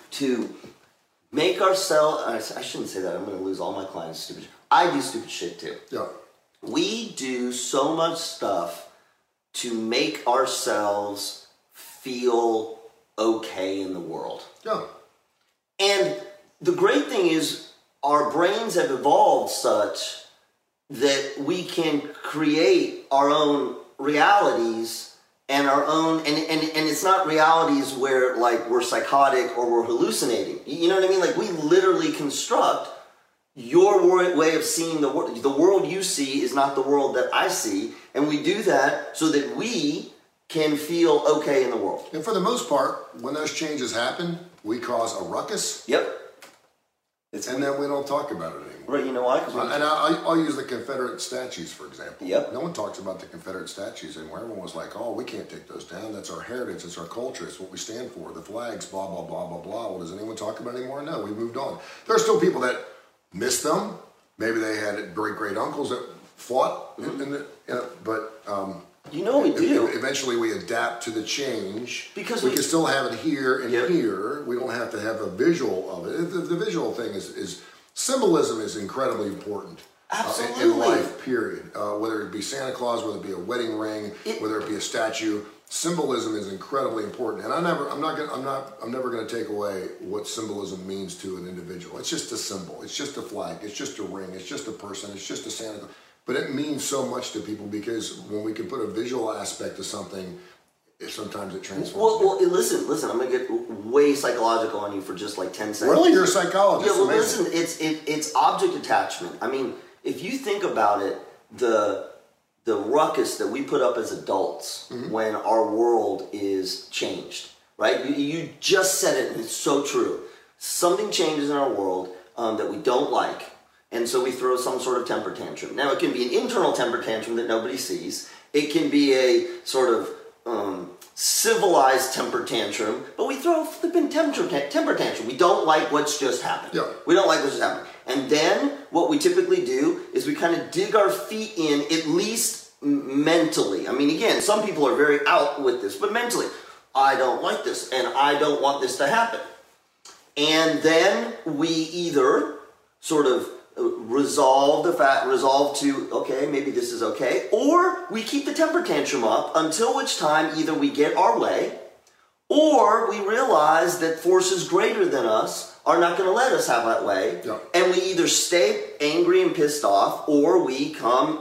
make ourselves, I shouldn't say that, I'm going to lose all my clients stupid shit. I do stupid shit too. Yeah. We do so much stuff to make ourselves feel okay in the world. Yeah. And the great thing is our brains have evolved such that we can create our own realities and our own, and it's not realities where like we're psychotic or we're hallucinating. You know what I mean? Like we literally construct your way of seeing the world. The world you see is not the world that I see, and we do that so that we can feel okay in the world. And for the most part, when those changes happen, we cause a ruckus. Yep. And then we don't talk about it anymore. Right, you know why? And I'll use the Confederate statues, for example. Yep. No one talks about the Confederate statues anymore. Everyone was like, oh, we can't take those down. That's our heritage. It's our culture. It's what we stand for. The flags, blah, blah, blah, blah, blah. Well, does anyone talk about it anymore? No, we moved on. There are still people that miss them. Maybe they had great uncles that fought, but you know we do. Eventually, we adapt to the change because we can still have it here and here. We don't have to have a visual of it. The visual thing is symbolism is incredibly important. Absolutely. In life, period. Whether it be Santa Claus, whether it be a wedding ring, whether it be a statue. Symbolism is incredibly important, and I'm never going to take away what symbolism means to an individual. It's just a symbol. It's just a flag. It's just a ring. It's just a person. It's just a Santa Claus. But it means so much to people because when we can put a visual aspect to something, sometimes it transforms. Well, listen. I'm going to get way psychological on you for just like 10 seconds. Really, you're a psychologist? Yeah. Well, listen. It's object attachment. I mean, if you think about it, the ruckus that we put up as adults when our world is changed, right? You just said it, and it's so true. Something changes in our world that we don't like, and so we throw some sort of temper tantrum. Now, it can be an internal temper tantrum that nobody sees. It can be a sort of civilized temper tantrum, but we throw a flipping temper tantrum. We don't like what's just happened. Yeah. We don't like what's just happened. And then what we typically do is we kind of dig our feet in, at least mentally. I mean, again, some people are very out with this, but mentally, I don't like this, and I don't want this to happen. And then we either sort of resolve to, okay, maybe this is okay, or we keep the temper tantrum up until which time either we get our way, or we realize that forces greater than us are not going to let us have that way, and we either stay angry and pissed off, or we come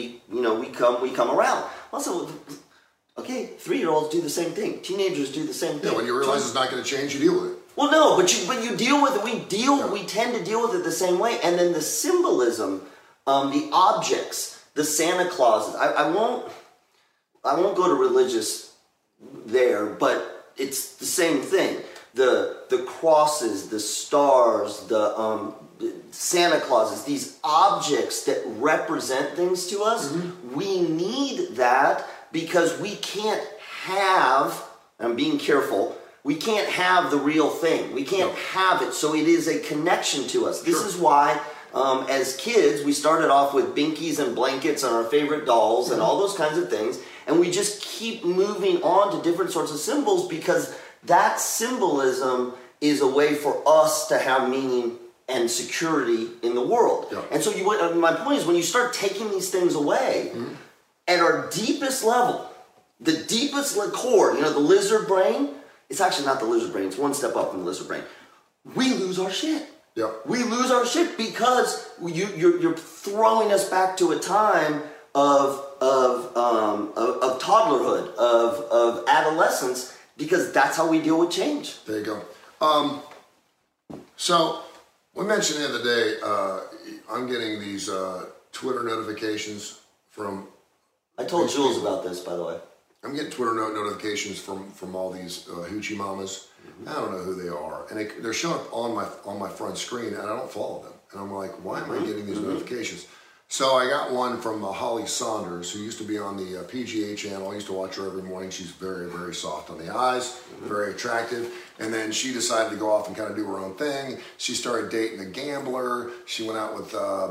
around. Also, okay, 3-year-olds do the same thing. Teenagers do the same thing. Yeah, when you realize it's not going to change, you deal with it. Well, no, but you deal with it. We tend to deal with it the same way. And then the symbolism, the objects, the Santa Clauses. I won't go to religious there, but it's the same thing. The crosses, the stars, the Santa Clauses, these objects that represent things to us. Mm-hmm. We need that because we can't have. I'm being careful. We can't have the real thing. We can't have it. So it is a connection to us. This is why, as kids, we started off with binkies and blankets and our favorite dolls and all those kinds of things. And we just keep moving on to different sorts of symbols because that symbolism is a way for us to have meaning and security in the world. Yeah. And so my point is when you start taking these things away, at our deepest level, the deepest core, the lizard brain, it's actually not the lizard brain, it's one step up from the lizard brain. We lose our shit. Yeah. We lose our shit because you're throwing us back to a time of toddlerhood, of adolescence, because that's how we deal with change. There you go. So we mentioned the other day, I'm getting these Twitter notifications from. I told Jules about this, by the way. I'm getting Twitter notifications from all these hoochie mamas. Mm-hmm. I don't know who they are, and they're showing up on my front screen, and I don't follow them. And I'm like, why am I getting these notifications? So I got one from Holly Saunders, who used to be on the PGA channel. I used to watch her every morning. She's very, very soft on the eyes, very attractive. And then she decided to go off and kind of do her own thing. She started dating a gambler. She went out with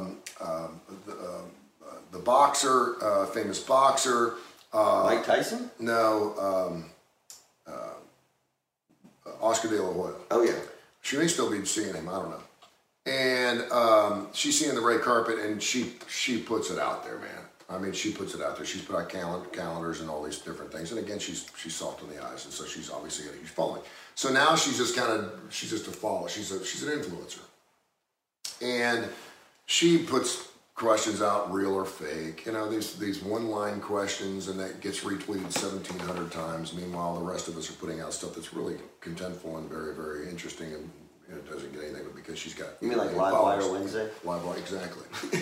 the boxer, famous boxer. Mike Tyson? No, Oscar De La Hoya. Oh, yeah. She may still be seeing him. I don't know. And she's seeing the red carpet, and she puts it out there, man. I mean, she puts it out there. She's put out calendars and all these different things. And again, she's soft on the eyes, and so she's obviously got a huge following. So now she's just a follower. She's an influencer, and she puts questions out, real or fake. These one-line questions, and that gets retweeted 1,700 times. Meanwhile, the rest of us are putting out stuff that's really contentful and very, very interesting, and it doesn't get anything, but because she's got. You mean like Live Wire Wednesday? Live Wire, exactly,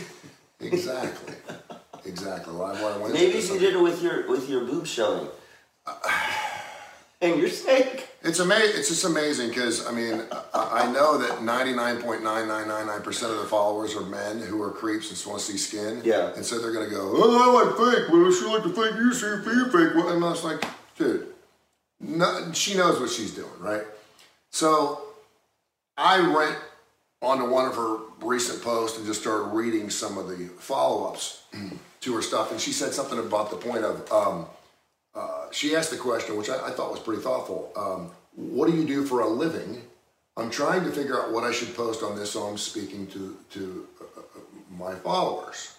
exactly. Live Wire Wednesday. Maybe if you did it with your boobs showing, and your steak. It's amazing. It's just amazing because I know that 99.9999% of the followers are men who are creeps and just want to see skin. Yeah. And so they're gonna go, oh, I like fake. Well, I sure like the fake. You see fake. And I was like, dude, no, she knows what she's doing, right? So I went onto one of her recent posts and just started reading some of the follow-ups to her stuff, and she said something about the point of. She asked the question, which I thought was pretty thoughtful. What do you do for a living? I'm trying to figure out what I should post on this, so I'm speaking to my followers.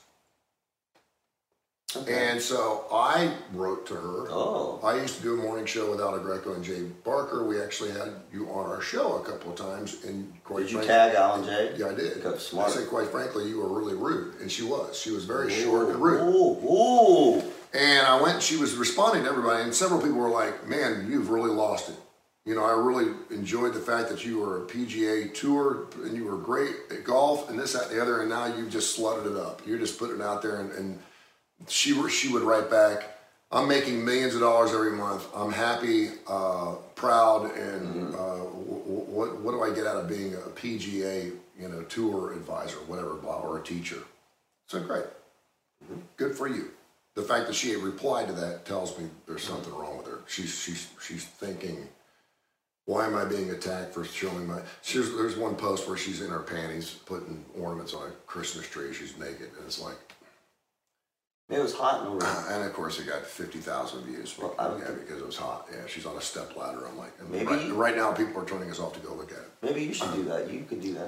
Okay. And so I wrote to her. Oh. I used to do a morning show with Al Greco and Jay Barker. We actually had you on our show a couple of times. And did you tag Al and Jay? Yeah, I did. Smart. I said, quite frankly, you were really rude. And she was. She was very short and rude. Ooh. And I went, she was responding to everybody, and several people were like, man, you've really lost it. I really enjoyed the fact that you were a PGA Tour, and you were great at golf, and this, that, and the other, and now you've just slutted it up. You're just putting it out there, and she would write back, I'm making millions of dollars every month. I'm happy, proud, and what do I get out of being a PGA, tour advisor, whatever, or a teacher? So great. Good for you. The fact that she had replied to that tells me there's something wrong with her. She's thinking, why am I being attacked for showing my... There's one post where she's in her panties putting ornaments on a Christmas tree. She's naked, and it's like... It was hot in the room. And of course it got 50,000 views because it was hot. Yeah, she's on a step ladder. I'm like... Maybe right now people are turning us off to go look at it. Maybe you should do that. You could do that.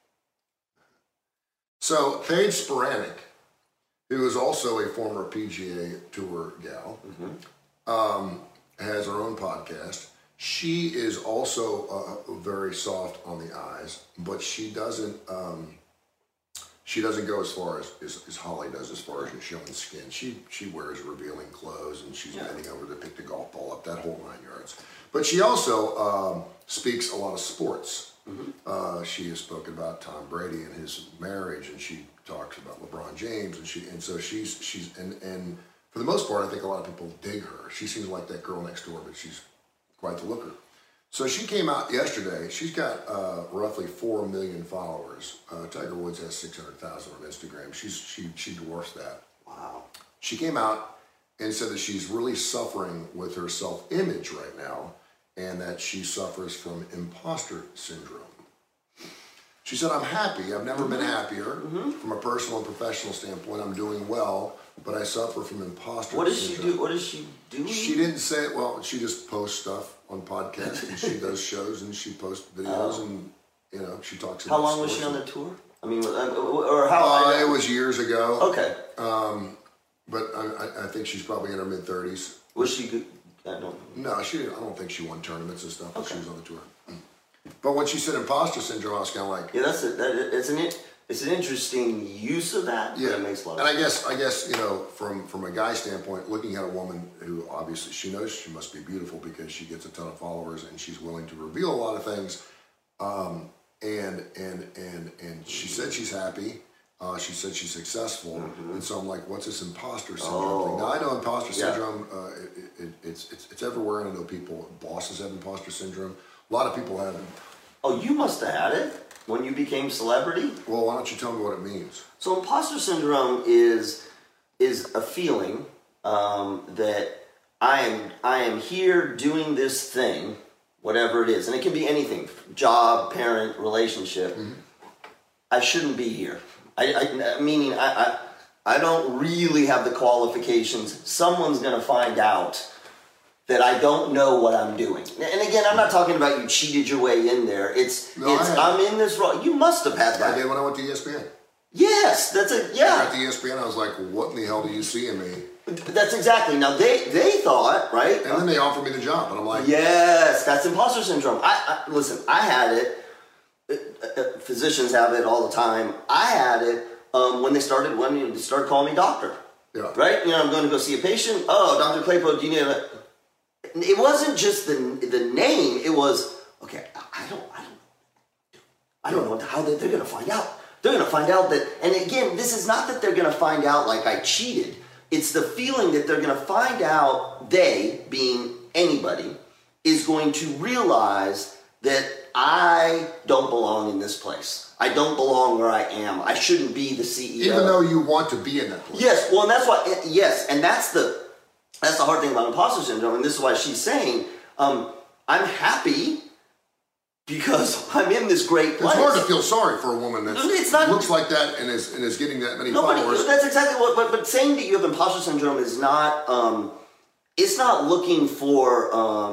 So, Paige Spiranac, who is also a former PGA Tour gal, has her own podcast. She is also very soft on the eyes, but she doesn't She doesn't go as far as Holly does as far as showing skin. She wears revealing clothes, and she's bending over to pick the golf ball up, that whole 9 yards. But she also speaks a lot of sports. Mm-hmm. She has spoken about Tom Brady and his marriage, and she talks about LeBron James, and so she's for the most part, I think a lot of people dig her. She seems like that girl next door, but she's quite the looker. So she came out yesterday. She's got roughly 4 million followers. Tiger Woods has 600,000 on Instagram. She dwarfs that. Wow. She came out and said that she's really suffering with her self-image right now, and that she suffers from imposter syndrome. She said, "I'm happy. I've never been happier from a personal and professional standpoint. I'm doing well, but I suffer from imposter syndrome." What does she do? She didn't say it. Well, she just posts stuff on podcasts, and she does shows, and she posts videos, and she talks about How long was she on the tour? I mean, or how? It was years ago. Okay. But I think she's probably in her mid-30s. Was she good? I don't know. No, I don't think she won tournaments and stuff when she was on the tour. But when she said imposter syndrome, I was kind of like, yeah, it's an interesting use of that. Yeah, it makes a lot of sense. I guess from a guy standpoint, looking at a woman who obviously she knows she must be beautiful because she gets a ton of followers and she's willing to reveal a lot of things. And she said she's happy. She said she's successful, and so I'm like, what's this imposter syndrome thing? Now I know imposter syndrome. It's everywhere, and I know bosses have imposter syndrome. A lot of people have it. Oh, you must have had it when you became celebrity? Well, why don't you tell me what it means? So imposter syndrome is a feeling that I am here doing this thing, whatever it is, and it can be anything: job, parent, relationship. I shouldn't be here. Meaning I don't really have the qualifications. Someone's going to find out that I don't know what I'm doing. And again, I'm not talking about you cheated your way in there. I'm in this role. You must have had that. I did when I went to ESPN. Yes, I got to ESPN, I was like, what in the hell do you see in me? That's exactly. Now, they thought, right? And then they offered me the job, and I'm like... Yes, that's imposter syndrome. Listen, I had it. Physicians have it all the time. I had it when they started calling me doctor. Yeah. Right? I'm going to go see a patient. Oh, Dr. Claypool, do you need a... It wasn't just the name. It was, okay, I don't know how they're going to find out. They're going to find out that, and again, this is not that they're going to find out like I cheated. It's the feeling that they're going to find out, they, being anybody, is going to realize that I don't belong in this place. I don't belong where I am. I shouldn't be the CEO. Even though you want to be in that place. Yes, well, and that's why, and that's the hard thing about imposter syndrome, and this is why she's saying, I'm happy because I'm in this great place. It's hard to feel sorry for a woman that looks like that and is getting that many followers. That's exactly what. But saying that you have imposter syndrome is not. It's not looking for.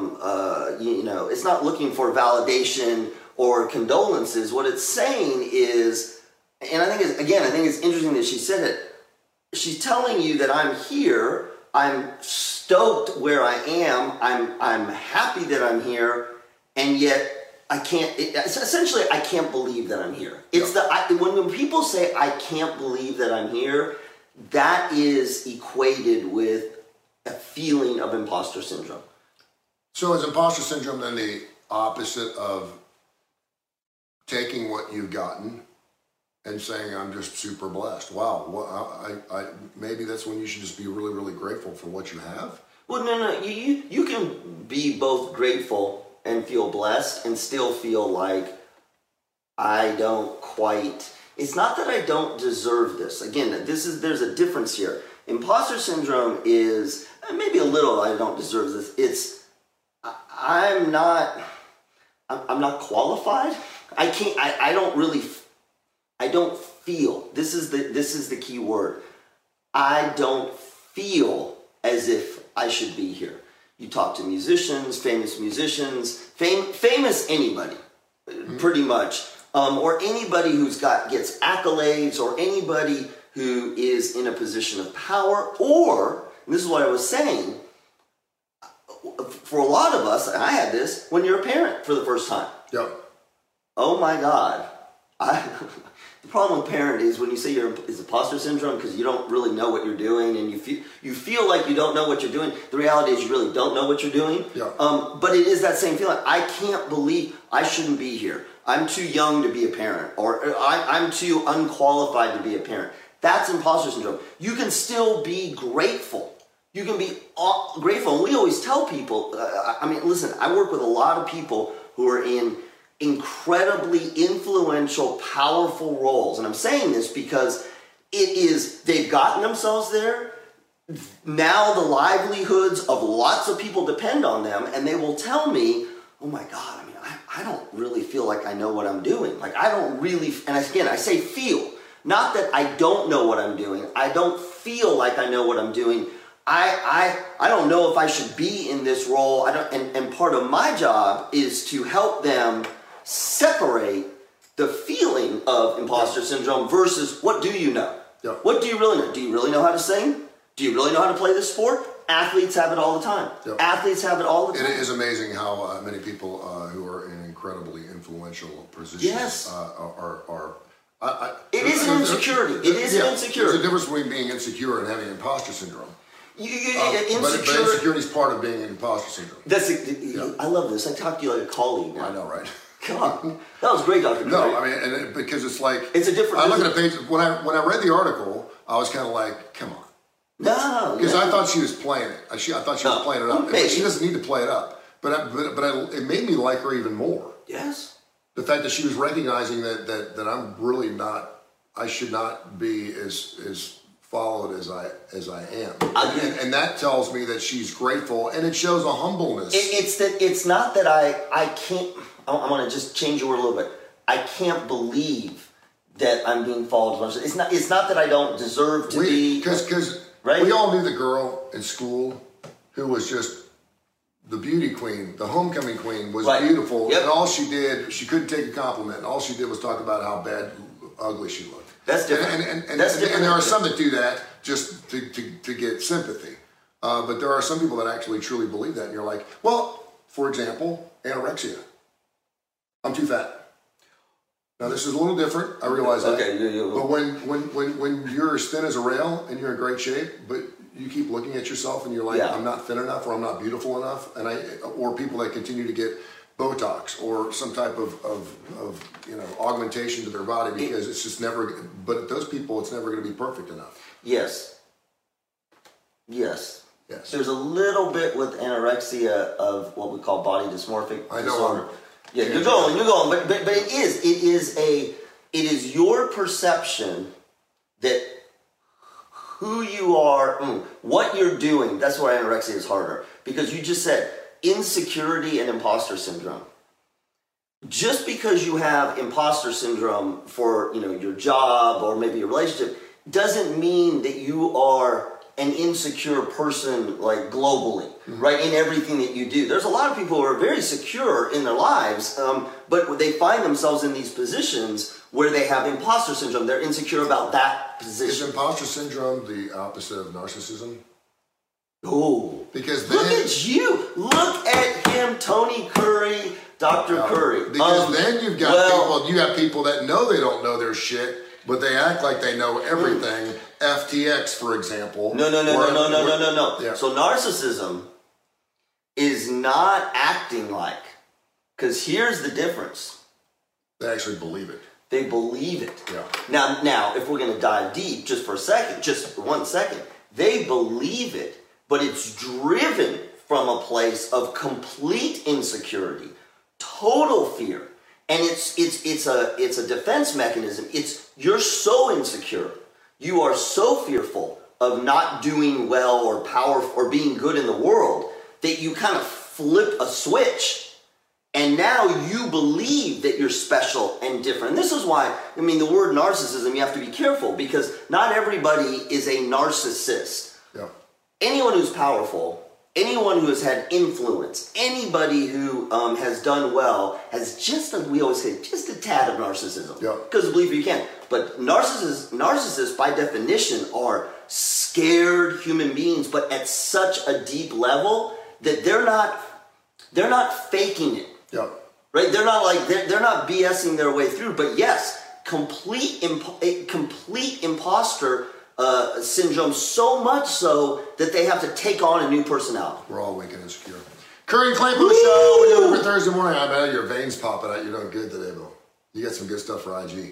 It's not looking for validation or condolences. What it's saying is, and I think it's interesting that she said it. She's telling you that I'm here. I'm stoked where I am. I'm happy that I'm here, and yet I can't. Essentially, I can't believe that I'm here. It's when people say I can't believe that I'm here, that is equated with a feeling of imposter syndrome. So is imposter syndrome then the opposite of taking what you've gotten and saying, I'm just super blessed? Wow, maybe that's when you should just be really, really grateful for what you have? Well, no, you can be both grateful and feel blessed and still feel like I don't quite... It's not that I don't deserve this. Again, there's a difference here. Imposter syndrome is maybe a little I don't deserve this. It's I'm not qualified. I don't feel. This is the key word. I don't feel as if I should be here. You talk to musicians, famous anybody, pretty much, or anybody who's gets accolades, or anybody who is in a position of power, or, and this is what I was saying, for a lot of us, and I had this, when you're a parent for the first time. Yep. Oh my God, The problem with parent is when you say it's imposter syndrome because you don't really know what you're doing, and you feel like you don't know what you're doing. The reality is you really don't know what you're doing. Yeah. But it is that same feeling. I can't believe I shouldn't be here. I'm too young to be a parent, or I'm too unqualified to be a parent. That's imposter syndrome. You can still be grateful. You can be grateful. And we always tell people, listen, I work with a lot of people who are in incredibly influential, powerful roles. And I'm saying this because they've gotten themselves there. Now the livelihoods of lots of people depend on them, and they will tell me, oh my God, I don't really feel like I know what I'm doing. Like I don't really, and again, I say feel. Not that I don't know what I'm doing. I don't feel like I know what I'm doing. I don't know if I should be in this role. And part of my job is to help them separate the feeling of imposter syndrome versus what do you know? Yeah. What do you really know? Do you really know how to sing? Do you really know how to play this sport? Athletes have it all the time. Yeah. Athletes have it all the time. It is amazing how many people who are in incredibly influential positions are it is an insecurity. It is an insecurity. There's a difference between being insecure and having imposter syndrome. But insecurity is part of being an imposter syndrome. I love this. I talk to you like a colleague now. I know, right? Come on, that was great, Dr. No, because it's like it's a different. I look at a page when I read the article, I was kind of like, come on, no, because I thought she was playing it. I thought she was playing it up. Maybe. She doesn't need to play it up, but it made me like her even more. Yes, the fact that she was recognizing that I'm really not. I should not be as followed as I am, and that tells me that she's grateful, and it shows a humbleness. It's not that I can't. I want to just change your word a little bit. I can't believe that I'm being followed. It's not that I don't deserve to be. Because right? We all knew the girl in school who was just the beauty queen, the homecoming queen, was beautiful, and all she did, she couldn't take a compliment. All she did was talk about how ugly she looked. That's different. And there are some that do that just to get sympathy. But there are some people that actually truly believe that. And you're like, well, for example, anorexia. I'm too fat. Now this is a little different. I realize that. Okay, But when you're as thin as a rail and you're in great shape, but you keep looking at yourself and you're like, I'm not thin enough, or I'm not beautiful enough, or people that continue to get Botox or some type of augmentation to their body because it's just never. But those people, it's never going to be perfect enough. Yes. There's a little bit with anorexia of what we call body dysmorphic disorder. Yeah, you're going, but it is your perception that who you are, what you're doing. That's why anorexia is harder, because you just said insecurity and imposter syndrome. Just because you have imposter syndrome for your job or maybe your relationship doesn't mean that you are an insecure person, like globally, right? In everything that you do. There's a lot of people who are very secure in their lives, but they find themselves in these positions where they have imposter syndrome. They're insecure about that position. Is imposter syndrome the opposite of narcissism? Oh, because look at you! Look at him, Tony Curry, Dr. Curry. Because then you've got you have people that know they don't know their shit, but they act like they know everything. FTX, for example. No. Yeah. So narcissism is not acting like, because here's the difference. They actually believe it. They believe it. Yeah. Now, if we're going to dive deep, just for 1 second, they believe it, but it's driven from a place of complete insecurity, total fear, and it's a defense mechanism. You're so insecure. You are so fearful of not doing well or powerful or being good in the world that you kind of flip a switch, and now you believe that you're special and different. And this is why, the word narcissism, you have to be careful, because not everybody is a narcissist. Yeah. Anyone who's powerful, anyone who has had influence, anybody who has done well has just a tad of narcissism. Yeah. Because believe you can. But narcissists by definition are scared human beings, but at such a deep level that they're not faking it. Yeah. Right? They're not BSing their way through. But yes, complete imposter syndrome, so much so that they have to take on a new personality. We're all weak and insecure. Curry and Claypool show. We're doing it for Thursday morning. I bet your veins popping out. You're doing good today, Bill. You got some good stuff for IG.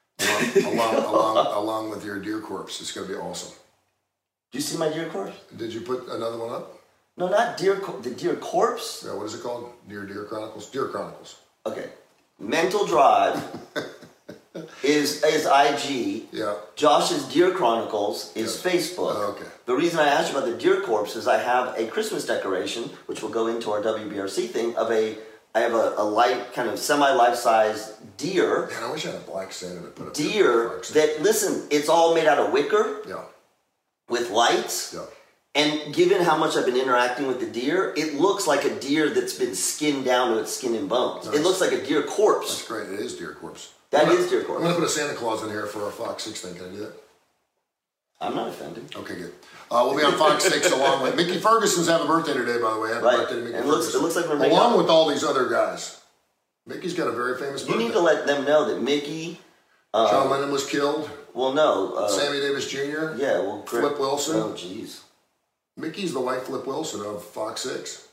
Along with your deer corpse. It's going to be awesome. Do you see my deer corpse? Did you put another one up? No, not the deer corpse. Yeah, what is it called? Deer Chronicles? Deer Chronicles. Okay. Mental Drive is IG. Yeah. Josh's Deer Chronicles is Facebook. Oh, okay. The reason I asked you about the deer corpse is I have a Christmas decoration, which will go into our WBRC thing, I have a light, kind of semi-life-size deer. Man, I wish I had a black Santa to put up. Deer that, listen, it's all made out of wicker. Yeah. With lights. Yeah. And given how much I've been interacting with the deer, it looks like a deer that's been skinned down to its skin and bones. Nice. It looks like a deer corpse. That's great. It is deer corpse. That is deer corpse. I'm going to put a Santa Claus in here for our Fox 6 thing. Can I do that? I'm not offended. Okay, good. We'll be on Fox 6 along with Mickey Ferguson's having a birthday today, by the way. Happy birthday to Mickey Ferguson. It looks like we're along with all these other guys. Mickey's got a very famous birthday. You need to let them know that Mickey... John Lennon was killed. Well, no. Sammy Davis Jr. Yeah, well... Flip Wilson. Oh, jeez. Mickey's the white Flip Wilson of Fox 6.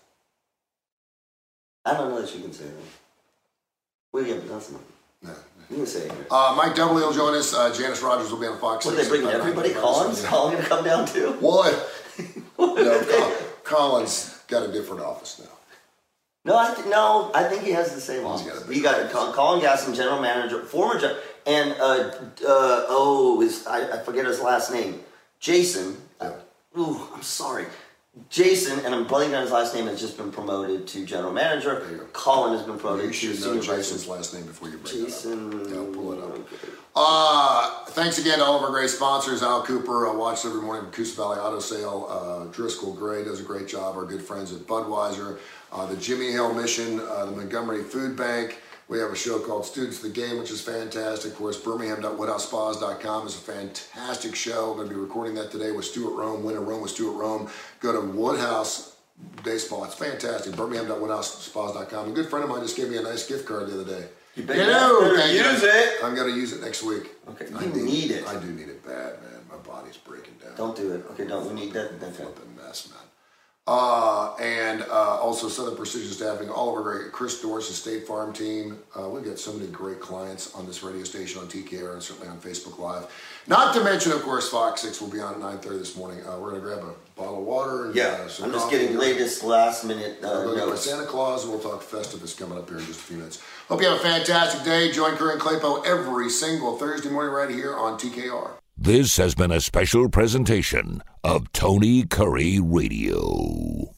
I don't know that you can say that. Well, yeah, but that's not... No. You can say it. Mike W. will join us. Janice Rogers will be on Fox 6. What, they bring everybody? Collins going to come down too? What? No, Collins got a different office now. No, I think he has the same office. He got Colin Gasson, general manager, former general, and I forget his last name. Jason. Yeah. I'm sorry. Jason, and I'm blanking on his last name, has just been promoted to general manager. Colin has been promoted to senior vice. Jason's last name before you bring Jason. it up. Yeah, pull it up. Thanks again to all of our great sponsors. Al Cooper, watched every morning from Coosa Valley Auto Sale. Driscoll Gray does a great job. Our good friends at Budweiser. The Jimmy Hill Mission, the Montgomery Food Bank. We have a show called Students of the Game, which is fantastic. Of course, Birmingham.WoodhouseSpas.com is a fantastic show. We're going to be recording that today with Stuart Rome. Winter Rome with Stuart Rome. Go to Woodhouse Day Spa. It's fantastic. Birmingham.WoodhouseSpas.com. A good friend of mine just gave me a nice gift card the other day. You better use it. I'm going to use it next week. Okay, you need it. I do need it bad, man. My body's breaking down. Don't do it. Okay, don't. We need that. Flipping mess, man. And also Southern Precision Staffing, all of our great Chris Dorris, State Farm team. We've got so many great clients on this radio station, on TKR, and certainly on Facebook Live. Not to mention, of course, Fox 6 will be on at 9:30 this morning. We're going to grab a bottle of water. And, some I'm just coffee. getting latest last-minute notes. Santa Claus, and we'll talk Festivus coming up here in just a few minutes. Hope you have a fantastic day. Join Curry and Claypo every single Thursday morning right here on TKR. This has been a special presentation of Tony Curry Radio.